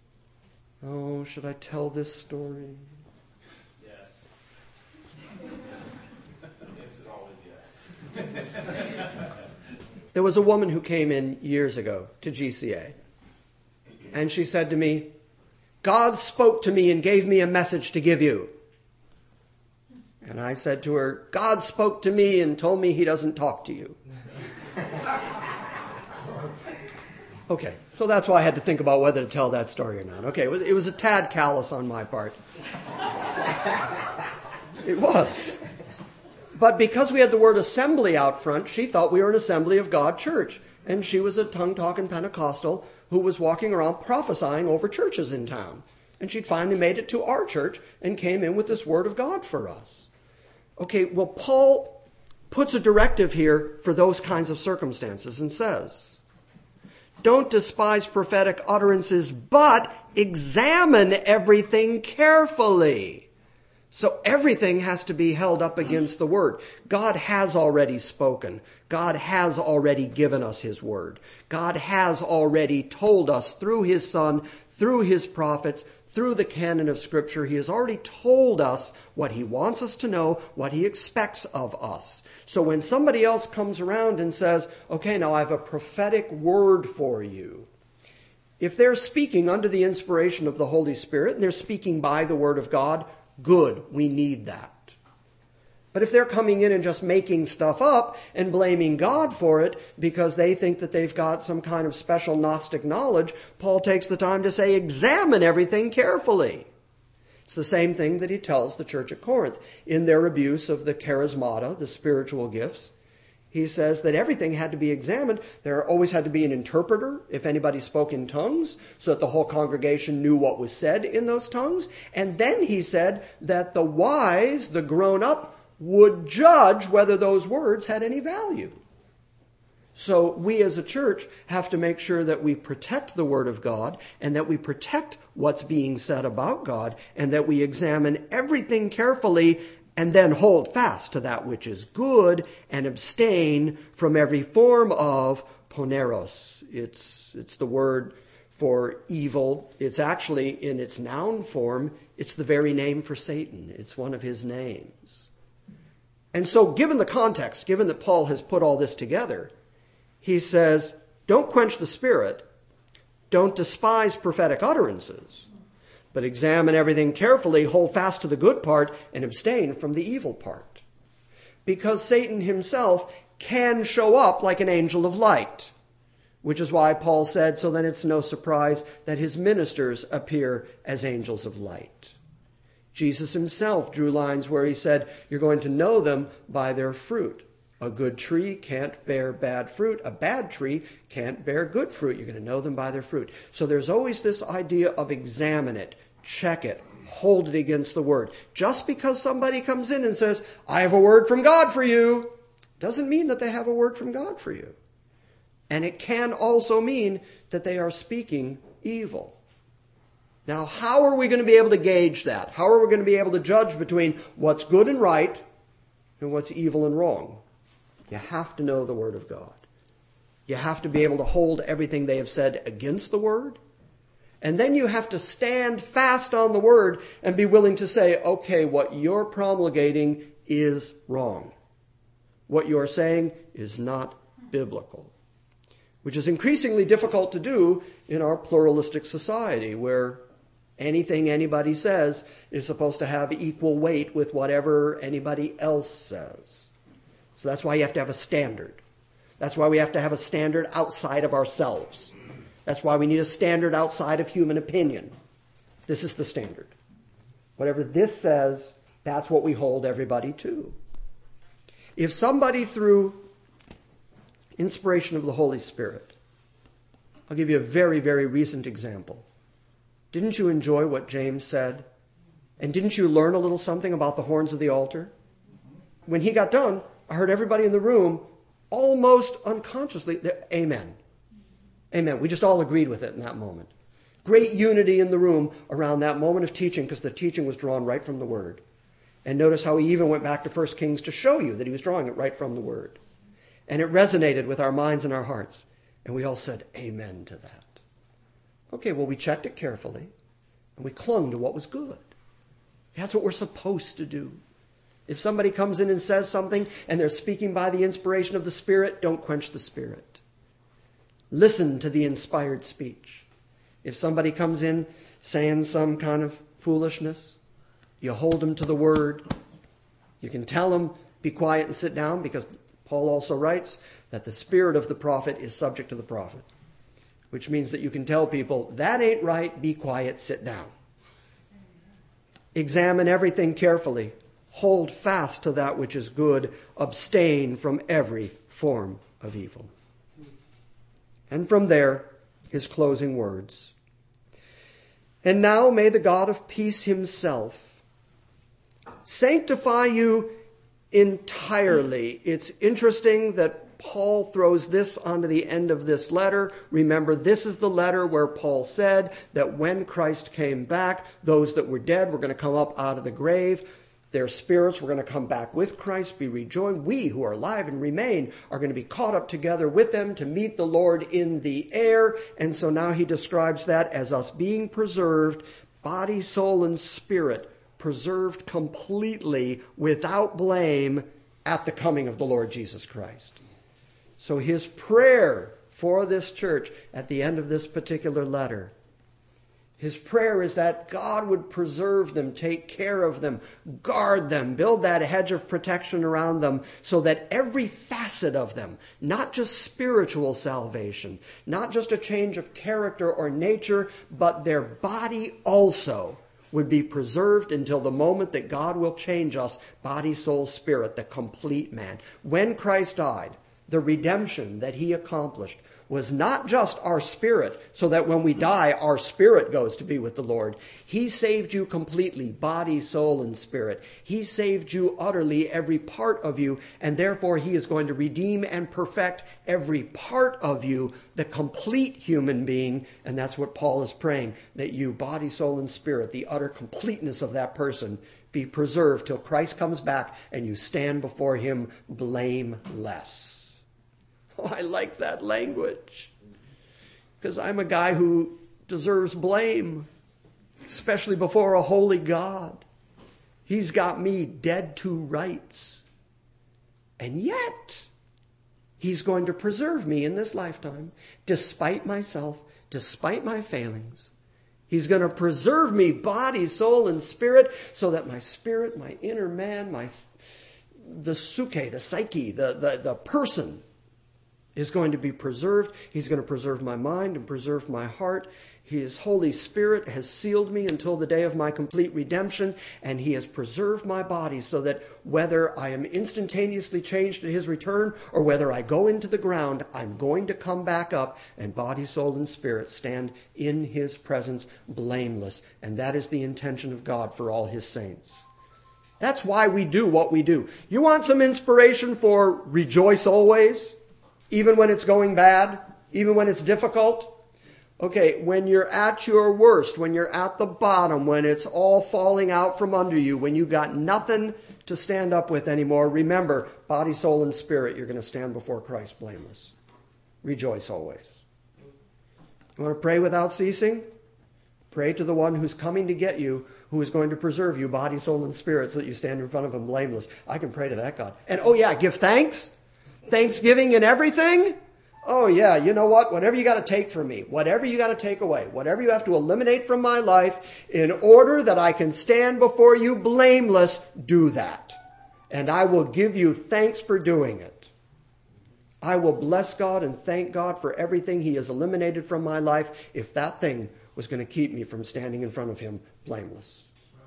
S2: Oh, should I tell this story?
S6: Yes. It's always yes.
S2: There was a woman who came in years ago to G C A. And she said to me, God spoke to me and gave me a message to give you. And I said to her, God spoke to me and told me He doesn't talk to you. Okay, so that's why I had to think about whether to tell that story or not. Okay, it was a tad callous on my part. It was. But because we had the word assembly out front, she thought we were an Assembly of God church. And she was a tongue-talking Pentecostal who was walking around prophesying over churches in town. And she'd finally made it to our church and came in with this word of God for us. Okay, well, Paul puts a directive here for those kinds of circumstances and says, don't despise prophetic utterances, but examine everything carefully. So everything has to be held up against the word. God has already spoken. God has already given us His word. God has already told us through His Son, through His prophets, through the canon of Scripture. He has already told us what He wants us to know, what He expects of us. So when somebody else comes around and says, okay, now I have a prophetic word for you. If they're speaking under the inspiration of the Holy Spirit and they're speaking by the word of God, good, we need that. But if they're coming in and just making stuff up and blaming God for it because they think that they've got some kind of special Gnostic knowledge, Paul takes the time to say, examine everything carefully. It's the same thing that he tells the church at Corinth in their abuse of the charismata, the spiritual gifts. He says that everything had to be examined. There always had to be an interpreter if anybody spoke in tongues, so that the whole congregation knew what was said in those tongues. And then he said that the wise, the grown-up, would judge whether those words had any value. So we as a church have to make sure that we protect the Word of God and that we protect what's being said about God and that we examine everything carefully and then hold fast to that which is good and abstain from every form of poneros. It's, it's the word for evil. It's actually, in its noun form, it's the very name for Satan. It's one of his names. And so given the context, given that Paul has put all this together, he says, don't quench the Spirit, don't despise prophetic utterances, but examine everything carefully, hold fast to the good part, and abstain from the evil part. Because Satan himself can show up like an angel of light. which is why Paul said, so then it's no surprise that his ministers appear as angels of light. Jesus himself drew lines where he said, you're going to know them by their fruit. A good tree can't bear bad fruit. A bad tree can't bear good fruit. You're going to know them by their fruit. So there's always this idea of examine it, check it, hold it against the word. Just because somebody comes in and says, I have a word from God for you, doesn't mean that they have a word from God for you. And it can also mean that they are speaking evil. Now, how are we going to be able to gauge that? How are we going to be able to judge between what's good and right and what's evil and wrong? You have to know the Word of God. You have to be able to hold everything they have said against the Word. And then you have to stand fast on the Word and be willing to say, okay, what you're promulgating is wrong. What you're saying is not biblical. Which is increasingly difficult to do in our pluralistic society where anything anybody says is supposed to have equal weight with whatever anybody else says. So that's why you have to have a standard. That's why we have to have a standard outside of ourselves. That's why we need a standard outside of human opinion. This is the standard. Whatever this says, that's what we hold everybody to. If somebody through inspiration of the Holy Spirit, I'll give you a very, very recent example. Didn't you enjoy what James said? And didn't you learn a little something about the horns of the altar? When he got done, I heard everybody in the room almost unconsciously, amen. Amen. We just all agreed with it in that moment. Great unity in the room around that moment of teaching because the teaching was drawn right from the Word. And notice how he even went back to First Kings to show you that he was drawing it right from the Word. And it resonated with our minds and our hearts. And we all said amen to that. Okay, well, we checked it carefully. And we clung to what was good. That's what we're supposed to do. If somebody comes in and says something and they're speaking by the inspiration of the Spirit, don't quench the Spirit. Listen to the inspired speech. If somebody comes in saying some kind of foolishness, you hold them to the Word. You can tell them, be quiet and sit down, because Paul also writes that the spirit of the prophet is subject to the prophet, which means that you can tell people, that ain't right, be quiet, sit down. Examine everything carefully. Hold fast to that which is good. Abstain from every form of evil. And from there, his closing words. And now may the God of peace himself sanctify you entirely. It's interesting that Paul throws this onto the end of this letter. Remember, this is the letter where Paul said that when Christ came back, those that were dead were going to come up out of the grave. Their spirits were going to come back with Christ, be rejoined. We who are alive and remain are going to be caught up together with them to meet the Lord in the air. And so now he describes that as us being preserved, body, soul, and spirit, preserved completely without blame at the coming of the Lord Jesus Christ. So his prayer for this church at the end of this particular letter, his prayer is that God would preserve them, take care of them, guard them, build that hedge of protection around them so that every facet of them, not just spiritual salvation, not just a change of character or nature, but their body also would be preserved until the moment that God will change us, body, soul, spirit, the complete man. When Christ died, the redemption that he accomplished was not just our spirit, so that when we die, our spirit goes to be with the Lord. He saved you completely, body, soul, and spirit. He saved you utterly, every part of you, and therefore he is going to redeem and perfect every part of you, the complete human being. And that's what Paul is praying, that you, body, soul, and spirit, the utter completeness of that person, be preserved till Christ comes back and you stand before him blameless. Oh, I like that language, because I'm a guy who deserves blame, especially before a holy God. He's got me dead to rights. And yet, he's going to preserve me in this lifetime, despite myself, despite my failings. He's going to preserve me, body, soul, and spirit, so that my spirit, my inner man, my the suke, the psyche, the, the, the person, is going to be preserved. He's going to preserve my mind and preserve my heart. His Holy Spirit has sealed me until the day of my complete redemption, and he has preserved my body so that whether I am instantaneously changed at his return or whether I go into the ground, I'm going to come back up and body, soul, and spirit stand in his presence blameless. And that is the intention of God for all his saints. That's why we do what we do. You want some inspiration for rejoice always, even when it's going bad, even when it's difficult? Okay, when you're at your worst, when you're at the bottom, when it's all falling out from under you, when you got nothing to stand up with anymore, remember, body, soul, and spirit, you're going to stand before Christ blameless. Rejoice always. You want to pray without ceasing? Pray to the one who's coming to get you, who is going to preserve you, body, soul, and spirit, so that you stand in front of him blameless. I can pray to that God. And oh yeah, give thanks. Thanksgiving in everything. Oh yeah, you know what? Whatever you got to take from me, whatever you got to take away, whatever you have to eliminate from my life, in order that I can stand before you blameless, do that. And I will give you thanks for doing it. I will bless God and thank God for everything he has eliminated from my life if that thing was going to keep me from standing in front of him blameless.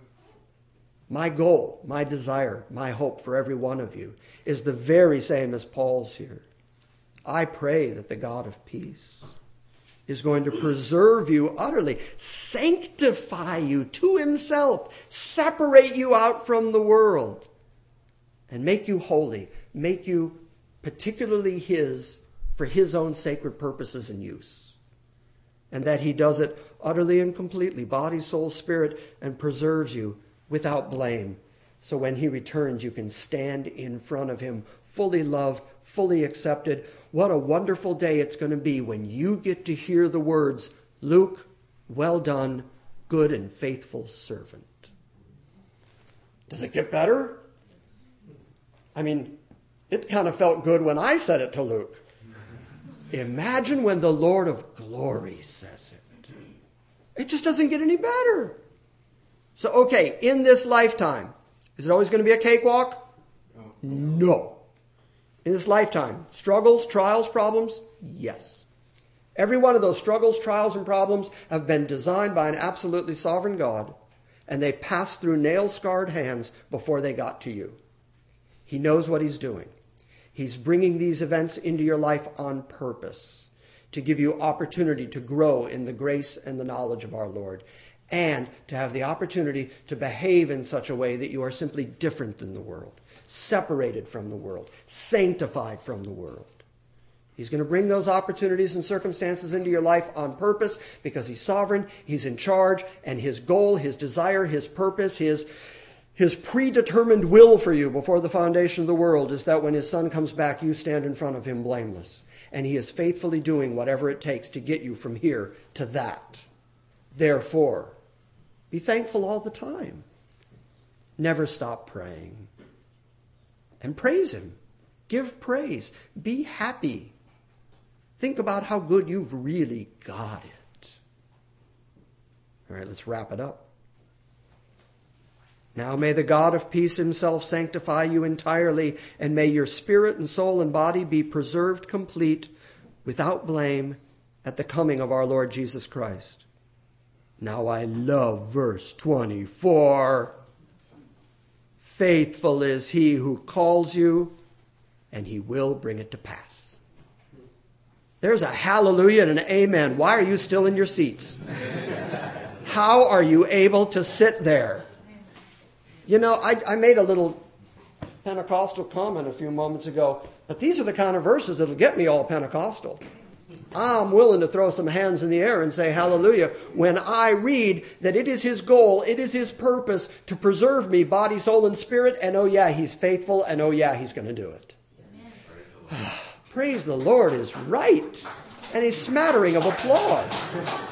S2: My goal, my desire, my hope for every one of you is the very same as Paul's here. I pray that the God of peace is going to preserve you utterly, sanctify you to himself, separate you out from the world, and make you holy, make you particularly his for his own sacred purposes and use. And that he does it utterly and completely, body, soul, spirit, and preserves you without blame. So when he returns, you can stand in front of him fully loved, fully accepted. What a wonderful day it's going to be when you get to hear the words, Luke, well done, good and faithful servant. Does it get better? I mean, it kind of felt good when I said it to Luke. Imagine when the Lord of glory says it. It just doesn't get any better. So, okay, in this lifetime, is it always going to be a cakewalk? No. In this lifetime, struggles, trials, problems? Yes. Every one of those struggles, trials, and problems have been designed by an absolutely sovereign God, and they passed through nail-scarred hands before they got to you. He knows what he's doing. He's bringing these events into your life on purpose to give you opportunity to grow in the grace and the knowledge of our Lord, and to have the opportunity to behave in such a way that you are simply different than the world, separated from the world, sanctified from the world. He's going to bring those opportunities and circumstances into your life on purpose because he's sovereign, he's in charge, and his goal, his desire, his purpose, his, his predetermined will for you before the foundation of the world is that when his son comes back, you stand in front of him blameless. And he is faithfully doing whatever it takes to get you from here to that. Therefore, be thankful all the time. Never stop praying. And praise him. Give praise. Be happy. Think about how good you've really got it. All right, let's wrap it up. Now may the God of peace himself sanctify you entirely, and may your spirit and soul and body be preserved complete, without blame, at the coming of our Lord Jesus Christ. Now I love verse twenty-four. Faithful is he who calls you, and he will bring it to pass. There's a hallelujah and an amen. Why are you still in your seats? How are you able to sit there? You know, I, I made a little Pentecostal comment a few moments ago, but these are the kind of verses that'll get me all Pentecostal. I'm willing to throw some hands in the air and say hallelujah when I read that it is his goal, it is his purpose to preserve me, body, soul, and spirit, and oh yeah, he's faithful, and oh yeah, he's going to do it. Praise the Lord is right, and a smattering of applause.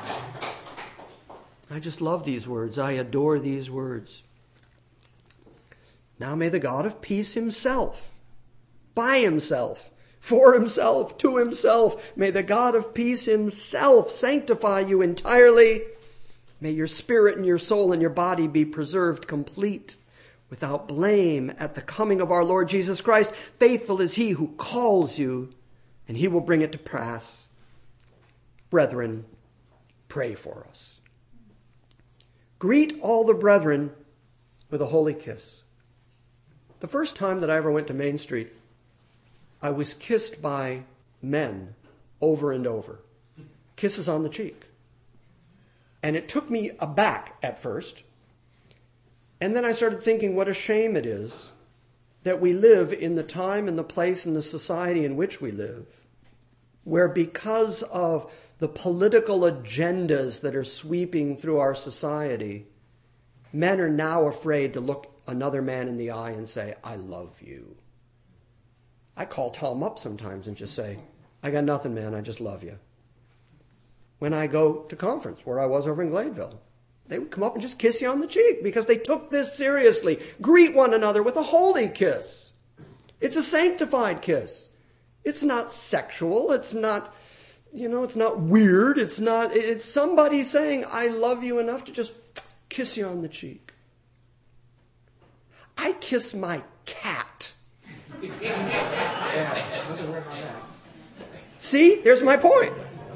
S2: I just love these words. I adore these words. Now may the God of peace himself, by himself, for himself, to himself, may the God of peace himself sanctify you entirely. May your spirit and your soul and your body be preserved complete, without blame, at the coming of our Lord Jesus Christ. Faithful is he who calls you, and he will bring it to pass. Brethren, pray for us. Greet all the brethren with a holy kiss. The first time that I ever went to Main Street, I was kissed by men over and over. Kisses on the cheek. And it took me aback at first. And then I started thinking what a shame it is that we live in the time and the place and the society in which we live, where because of the political agendas that are sweeping through our society, men are now afraid to look another man in the eye and say, I love you. I call Tom up sometimes and just say, I got nothing, man, I just love you. When I go to conference, where I was over in Gladeville, they would come up and just kiss you on the cheek because they took this seriously. Greet one another with a holy kiss. It's a sanctified kiss. It's not sexual. It's not, you know, it's not weird. It's not, it's somebody saying, I love you enough to just kiss you on the cheek. I kiss my cat.
S3: Yeah, nothing wrong on that.
S2: See, here's my point.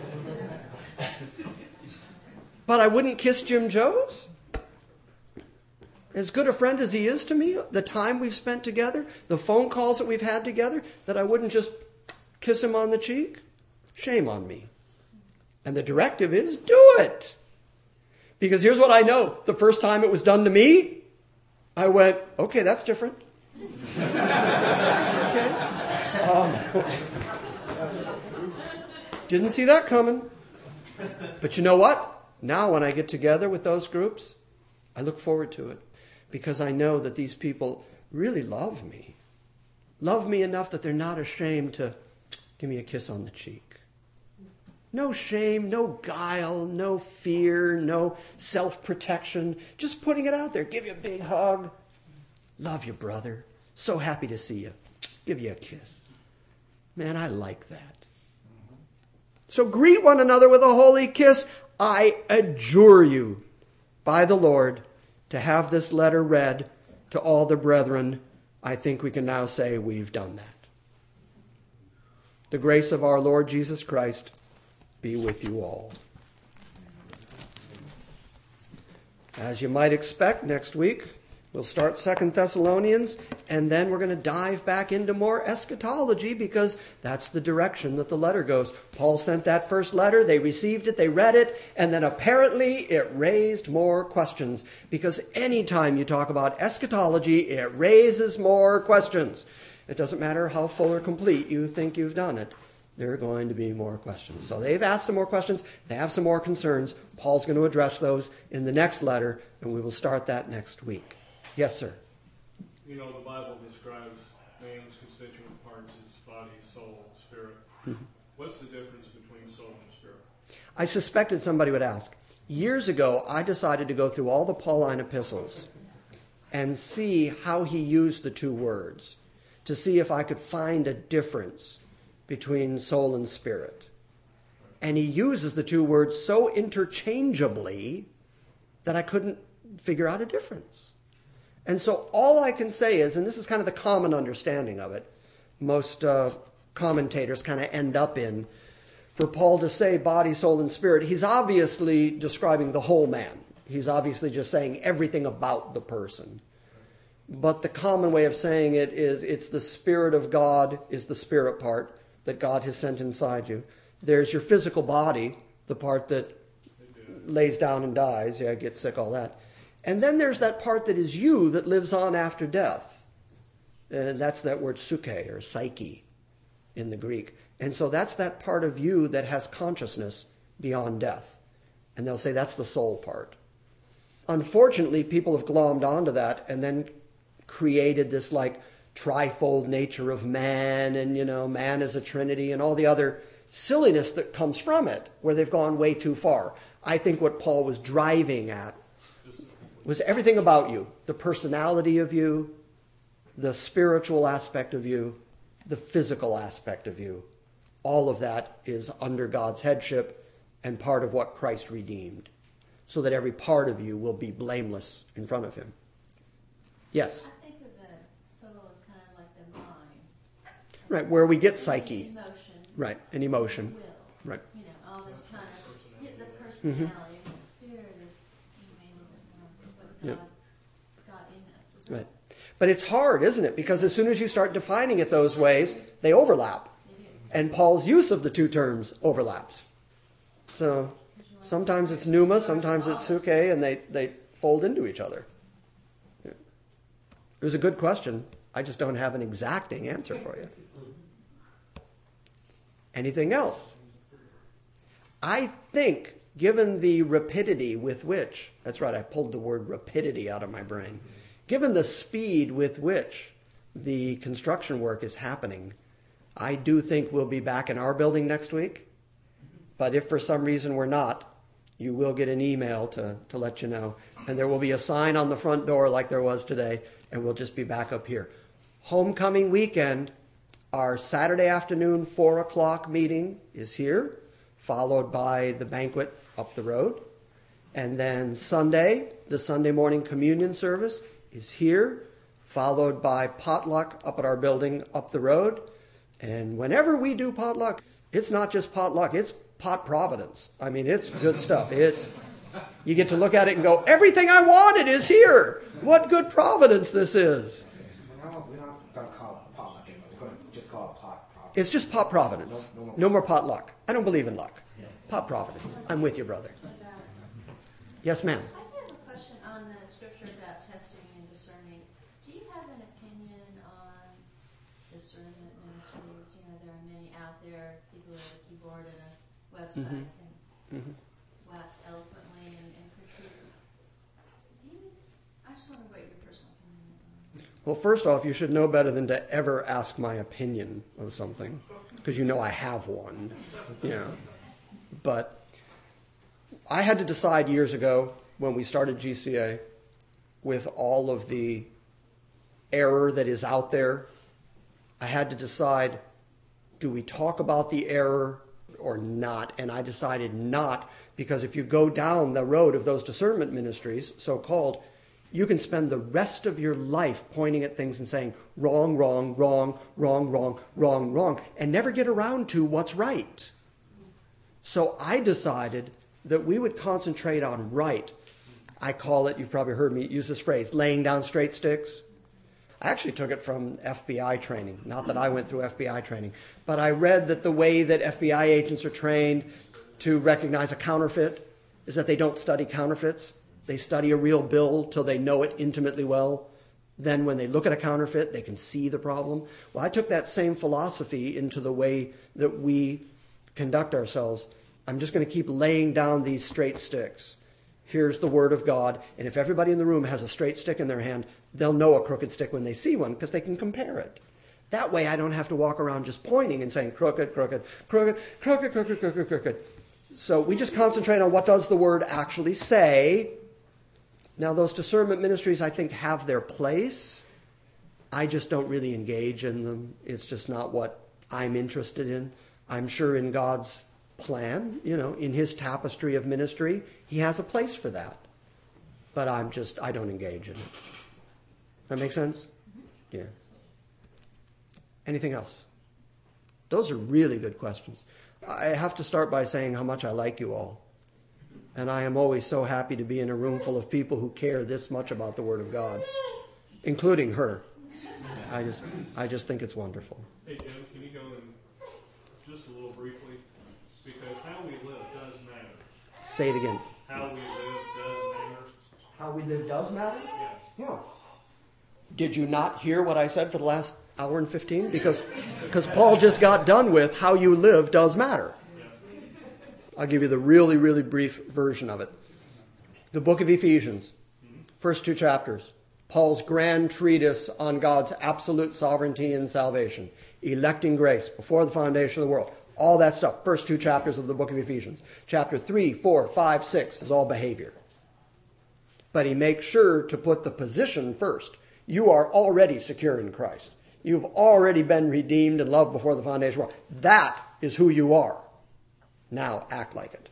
S2: But I wouldn't kiss Jim Jones. As good a friend as he is to me, the time we've spent together, the phone calls that we've had together, that I wouldn't just kiss him on the cheek. Shame on me. And the directive is, do it. Because here's what I know. The first time it was done to me, I went, okay, that's different. Okay. Um, didn't see that coming. But you know what? Now when I get together with those groups, I look forward to it. Because I know that these people really love me. Love me enough that they're not ashamed to give me a kiss on the cheek. No shame, no guile, no fear, no self-protection. Just putting it out there. Give you a big hug. Love you, brother. So happy to see you. Give you a kiss. Man, I like that. So greet one another with a holy kiss. I adjure you by the Lord to have this letter read to all the brethren. I think we can now say we've done that. The grace of our Lord Jesus Christ be with you all. As you might expect, next week we'll start Second Thessalonians, and then we're going to dive back into more eschatology because that's the direction that the letter goes. Paul sent that first letter, they received it, they read it, and then apparently it raised more questions. Because anytime you talk about eschatology, it raises more questions. It doesn't matter how full or complete you think you've done it. There are going to be more questions. So they've asked some more questions. They have some more concerns. Paul's going to address those in the next letter, and we will start that next week. Yes, sir.
S7: You know, the Bible describes man's constituent parts as body, soul, spirit. Mm-hmm. What's the difference between soul and spirit?
S2: I suspected somebody would ask. Years ago, I decided to go through all the Pauline epistles and see how he used the two words, to see if I could find a difference between soul and spirit. And he uses the two words so interchangeably that I couldn't figure out a difference. And so all I can say is, and this is kind of the common understanding of it, most uh, commentators kind of end up in, for Paul to say body, soul, and spirit, he's obviously describing the whole man. He's obviously just saying everything about the person. But the common way of saying it is it's the Spirit of God is the spirit part that God has sent inside you. There's your physical body, the part that lays down and dies, yeah, gets sick, all that. And then there's that part that is you that lives on after death. And that's that word psyche or psyche in the Greek. And so that's that part of you that has consciousness beyond death. And they'll say that's the soul part. Unfortunately, people have glommed onto that and then created this like trifold nature of man, and you know, man is a trinity and all the other silliness that comes from it, where they've gone way too far. I think what Paul was driving at was everything about you, the personality of you, the spiritual aspect of you, the physical aspect of you. All of that is under God's headship and part of what Christ redeemed, so that every part of you will be blameless in front of him. Yes?
S8: I think of the soul as kind of like the mind.
S2: Right, where we get psyche.
S8: Emotion.
S2: Right, an emotion.
S8: will.
S2: Right.
S8: You know, all this kind of, yeah, the
S2: Mm-hmm.
S8: personality and the spirit is maybe a little bit more what
S2: Yep.
S8: God got in us.
S2: Right. But it's hard, isn't it? Because as soon as you start defining it those ways, they overlap. And Paul's use of the two terms overlaps. So sometimes it's pneuma, sometimes it's suke, and they, they fold into each other. Yeah. It was a good question. I just don't have an exacting answer for you. Anything else? I think, given the rapidity with which, that's right, I pulled the word rapidity out of my brain. Given the speed with which the construction work is happening, I do think we'll be back in our building next week. But if for some reason we're not, you will get an email to, to let you know. And there will be a sign on the front door like there was today, and we'll just be back up here. Homecoming weekend, our Saturday afternoon four o'clock meeting is here, followed by the banquet up the road. And then Sunday, the Sunday morning communion service is here, followed by potluck up at our building up the road. And whenever we do potluck, it's not just potluck, it's pot providence. I mean, it's good stuff. It's you get to look at it and go, everything I wanted is here. What good providence this is.
S3: We're not, we're not going to call it pot luck anymore. We're going to just call it pot providence.
S2: It's just pot providence.
S3: No, no more.
S2: No more potluck. I don't believe in luck. Pot providence. I'm with you, brother. Yes, ma'am.
S8: I have a question on the scripture about testing and discerning. Do you have an opinion on discernment ministries? You know, there are many out there, people with a keyboard and a website
S2: Mm-hmm.
S8: can wax eloquently and, and critique. Do you, I just wonder what your personal opinion is on it.
S2: Well, first off, you should know better than to ever ask my opinion of something, because you know I have one. Yeah. But I had to decide years ago when we started G C A, with all of the error that is out there, I had to decide, do we talk about the error or not? And I decided not, because if you go down the road of those discernment ministries, so-called, you can spend the rest of your life pointing at things and saying, wrong, wrong, wrong, wrong, wrong, wrong, wrong, and never get around to what's right. So I decided that we would concentrate on right. I call it, you've probably heard me use this phrase, laying down straight sticks. I actually took it from F B I training. Not that I went through F B I training, but I read that the way that F B I agents are trained to recognize a counterfeit is that they don't study counterfeits. They study a real bill till they know it intimately well. Then when they look at a counterfeit, they can see the problem. Well, I took that same philosophy into the way that we conduct ourselves. I'm just going to keep laying down these straight sticks. Here's the word of God. And if everybody in the room has a straight stick in their hand, they'll know a crooked stick when they see one because they can compare it. That way I don't have to walk around just pointing and saying crooked, crooked, crooked, crooked, crooked, crooked, crooked. So we just concentrate on what does the word actually say. Now those discernment ministries, I think, have their place. I just don't really engage in them. It's just not what I'm interested in. I'm sure in God's plan, you know, in his tapestry of ministry, he has a place for that. But I'm just, I don't engage in it. That make sense? Yeah. Anything else? Those are really good questions. I have to start by saying how much I like you all. And I am always so happy to be in a room full of people who care this much about the Word of God, including her. I just, I just think it's wonderful.
S7: Hey, Jim, can you go in just a little briefly? Because how we live does matter.
S2: Say it again.
S7: How we live does matter.
S2: How we live does matter?
S7: Yes.
S2: Yeah. Did you not hear what I said for the last hour and fifteen? Because because Paul just got done with how you live does matter. I'll give you the really, really brief version of it. The book of Ephesians, first two chapters. Paul's grand treatise on God's absolute sovereignty and salvation. Electing grace before the foundation of the world. All that stuff. First two chapters of the book of Ephesians. Chapter three, four, five, six is all behavior. But he makes sure to put the position first. You are already secure in Christ. You've already been redeemed and loved before the foundation of the world. That is who you are. Now act like it.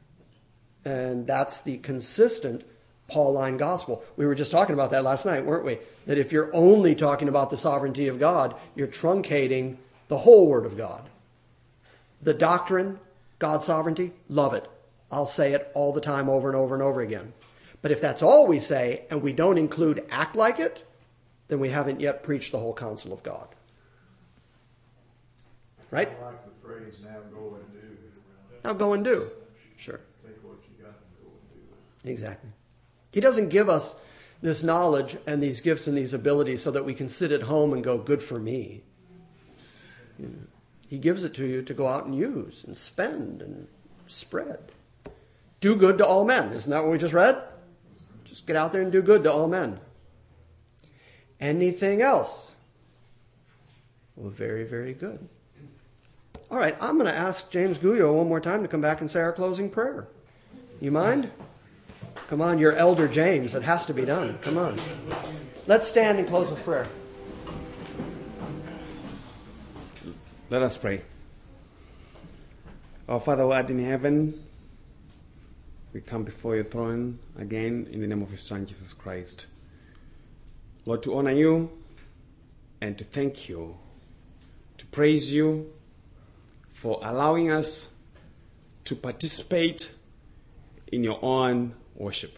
S2: And that's the consistent Pauline gospel. We were just talking about that last night, weren't we? That if you're only talking about the sovereignty of God, you're truncating the whole Word of God. The doctrine, God's sovereignty, love it. I'll say it all the time over and over and over again. But if that's all we say and we don't include act like it, then we haven't yet preached the whole counsel of God. Right?
S9: I like the phrase, now go and do.
S2: Now go and do. Sure.
S9: Take what you got and go and do it.
S2: Exactly. He doesn't give us this knowledge and these gifts and these abilities so that we can sit at home and go, good for me. You know, he gives it to you to go out and use and spend and spread. Do good to all men. Isn't that what we just read? Just get out there and do good to all men. Anything else? Well, very, very good. All right, I'm going to ask James Guyo one more time to come back and say our closing prayer. You mind? Come on, you're Elder James. It has to be done. Come on. Let's stand and close with prayer.
S4: Let us pray. Our Father who art in heaven, we come before your throne again in the name of your Son, Jesus Christ. Lord, to honor you and to thank you, to praise you for allowing us to participate in your own worship.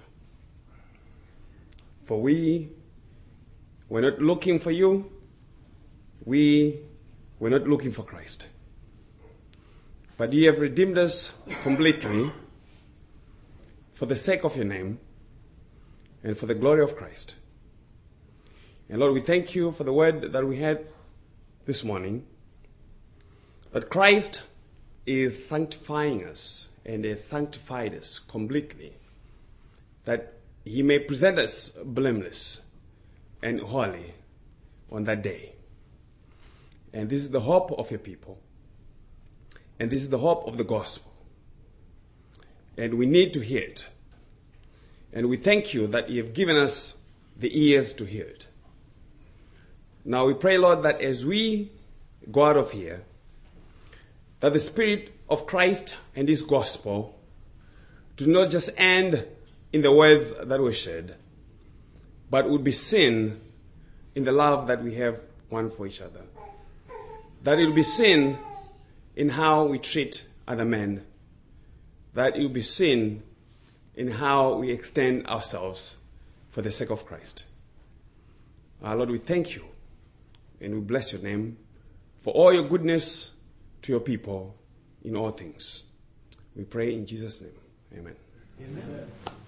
S4: For we were not looking for you, we were not looking for Christ. But you have redeemed us completely for the sake of your name and for the glory of Christ. And Lord, we thank you for the word that we had this morning, that Christ is sanctifying us and has sanctified us completely, that he may present us blameless and holy on that day. And this is the hope of your people. And this is the hope of the gospel. And we need to hear it. And we thank you that you have given us the ears to hear it. Now we pray, Lord, that as we go out of here, that the Spirit of Christ and his gospel do not just end in the words that were shared, but would be seen in the love that we have one for each other. That it will be seen in how we treat other men. That it will be seen in how we extend ourselves for the sake of Christ. Our Lord, we thank you and we bless your name for all your goodness to your people in all things. We pray in Jesus' name. Amen.
S1: Amen.